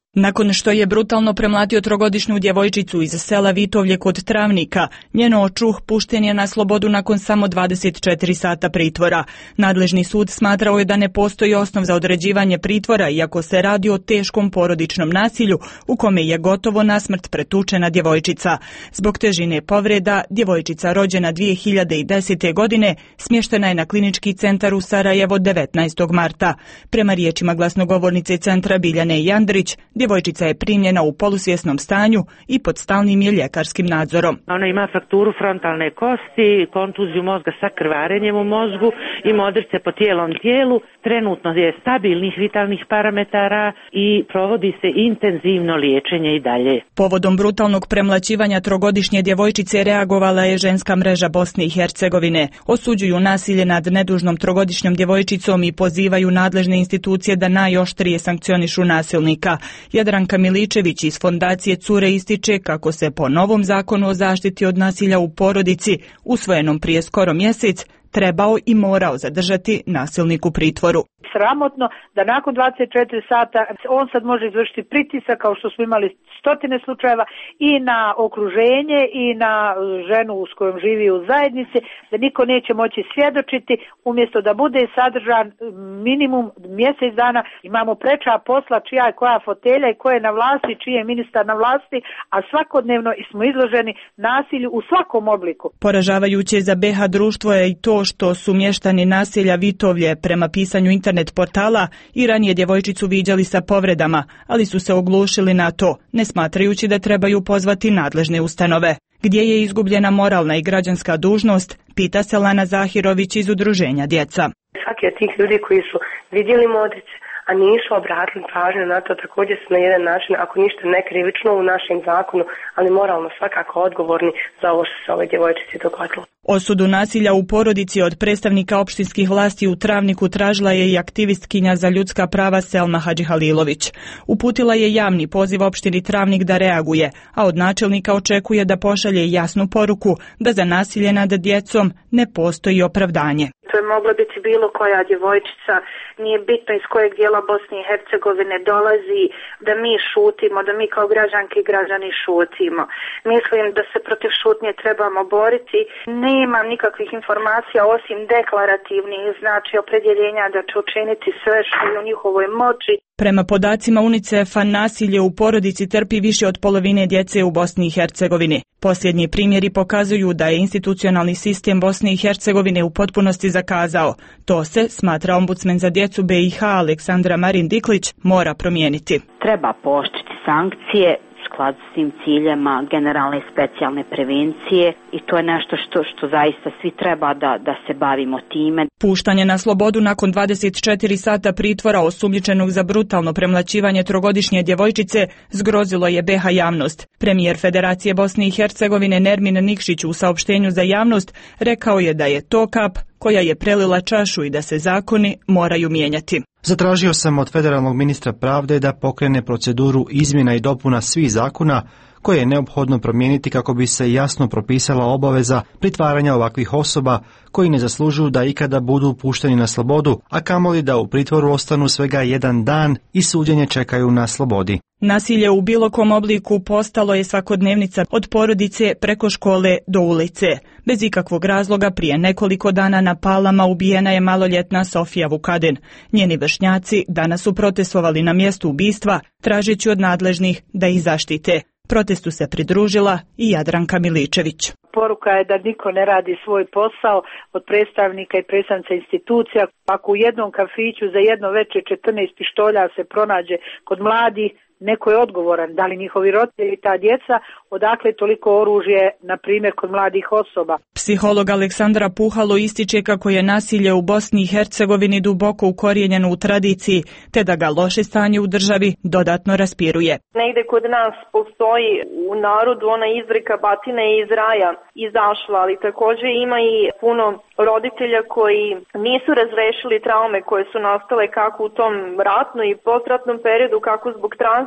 Nakon što je brutalno premlatio trogodišnju djevojčicu iz sela Vitovlje kod Travnika, njeno očuh pušten je na slobodu nakon samo dvadeset četiri sata pritvora. Nadležni sud smatrao je da ne postoji osnov za određivanje pritvora, iako se radi o teškom porodičnom nasilju u kome je gotovo nasmrt pretučena djevojčica. Zbog težine povreda, djevojčica rođena dvije hiljade desete. godine smještena je na klinički centar u Sarajevo devetnaestog marta. Prema riječima glasnogovornice centra Biljane Jandrić, djevojčica je primljena u polusvjesnom stanju i pod stalnim je ljekarskim nadzorom. Ona ima frakturu frontalne kosti, kontuziju mozga sa krvarenjem u mozgu i modrice po cijelom tijelu. Trenutno je stabilnih vitalnih parametara i provodi se intenzivno liječenje i dalje. Povodom brutalnog premlaćivanja trogodišnje djevojčice reagovala je ženska mreža Bosne i Hercegovine. Osuđuju nasilje nad nedužnom trogodišnjom djevojčicom i pozivaju nadležne institucije da najoštrije sankcionišu nasilnika. Jadranka Miličević iz fondacije Cure ističe kako se po novom zakonu o zaštiti od nasilja u porodici, usvojenom prije skoro mjesec, trebao i morao zadržati nasilnik u pritvoru. Sramotno da nakon dvadeset četiri sata on sad može izvršiti pritisak, kao što smo imali stotine slučajeva, i na okruženje i na ženu s kojom živi u zajednici, da niko neće moći svjedočiti, umjesto da bude sadržan minimum mjesec dana. Imamo preča posla, čija je koja fotelja i ko je na vlasti, čiji je ministar na vlasti, a svakodnevno smo izloženi nasilju u svakom obliku. Poražavajuće za B H društvo je i to što su mještani naselja Vitovlje prema pisanju internet portala i ranije djevojčicu viđali sa povredama, ali su se oglušili na to, ne smatrajući da trebaju pozvati nadležne ustanove. Gdje je izgubljena moralna i građanska dužnost, pita se Lana Zahirović iz Udruženja Djeca. Svaki od tih ljudi koji su vidjeli modrice, a nisu obratili pažnju na to, također su na jedan način, ako ništa ne krivično u našem zakonu, ali moralno svakako odgovorni za ovo što se ove djevojčici dogodilo. Osudu nasilja u porodici od predstavnika opštinskih vlasti u Travniku tražila je i aktivistkinja za ljudska prava Selma Hadžihalilović. Uputila je javni poziv opštini Travnik da reaguje, a od načelnika očekuje da pošalje jasnu poruku da za nasilje nad djecom ne postoji opravdanje. To je mogla biti bilo koja djevojčica, nije bitno iz kojeg dijela Bosne i Hercegovine dolazi, da mi šutimo, da mi kao građanke i građani šutimo. Mislim da se protiv šutnje trebamo boriti. Nemam nikakvih informacija osim deklarativnih, znači opredjeljenja da će učiniti sve što je u njihovoj moći. Prema podacima UNICEF-a, nasilje u porodici trpi više od polovine djece u Bosni i Hercegovini. Posljednji primjeri pokazuju da je institucionalni sistem Bosne i Hercegovine u potpunosti zakazao. To se, smatra ombudsmen za djecu B i H Aleksandra Marin Diklić, mora promijeniti. Treba pooštriti sankcije, sklad s tim ciljema generalne i specijalne prevencije, i to je nešto što, što zaista svi treba da, da se bavimo time. Puštanje na slobodu nakon dvadeset četiri sata pritvora osumnjičenog za brutalno premlaćivanje trogodišnje djevojčice zgrozilo je B H javnost. Premijer Federacije Bosne i Hercegovine Nermin Nikšić u saopštenju za javnost rekao je da je to kap koja je prelila čašu i da se zakoni moraju mijenjati. Zatražio sam od federalnog ministra pravde da pokrene proceduru izmjena i dopuna svih zakona koje je neophodno promijeniti kako bi se jasno propisala obaveza pritvaranja ovakvih osoba koji ne zaslužuju da ikada budu pušteni na slobodu, a kamoli da u pritvoru ostanu svega jedan dan i suđenje čekaju na slobodi. Nasilje u bilo kom obliku postalo je svakodnevnica od porodice preko škole do ulice. Bez ikakvog razloga prije nekoliko dana na Palama ubijena je maloljetna Sofija Vukadin. Njeni vršnjaci danas su protestovali na mjestu ubistva, tražeći od nadležnih da ih zaštite. Protestu se pridružila i Jadranka Miličević. Poruka je da niko ne radi svoj posao od predstavnika i predstavnica institucija. Ako u jednom kafiću za jedno večer četrnaest pištolja se pronađe kod mladih, neko je odgovoran, da li njihovi roditelji i ta djeca, odakle toliko oružje, na primjer, kod mladih osoba. Psiholog Aleksandra Puhalo ističe kako je nasilje u Bosni i Hercegovini duboko ukorijenjeno u tradiciji, te da ga loše stanje u državi dodatno raspiruje. Negde kod nas postoji u narodu ona izreka batina je iz raja izašla, ali također ima i puno roditelja koji nisu razrešili traume koje su nastale kako u tom ratnom i postratnom periodu, kako zbog tranzicije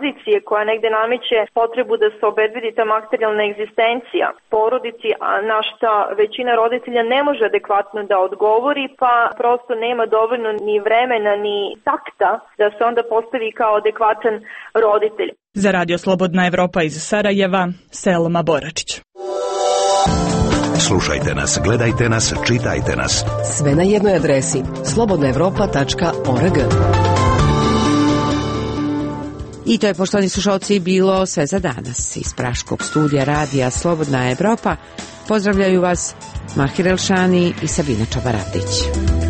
pozicije koja negde nameće potrebu da se obezbedi ta materijalna egzistencija porodici, a na šta većina roditelja ne može adekvatno da odgovori, pa prosto nema dovoljno ni vremena ni takta da se onda postavi kao adekvatan roditelj. Za Radio Slobodna Evropa iz Sarajeva, Selma Boračić. Slušajte nas, gledajte nas, čitajte nas. Sve na jednoj adresi slobodna evropa tačka org. I to je, poštovani slušalci, bilo sve za danas. Iz Praškog studija Radija Slobodna Evropa pozdravljaju vas Mahir Elšani i Sabina Čabaradić.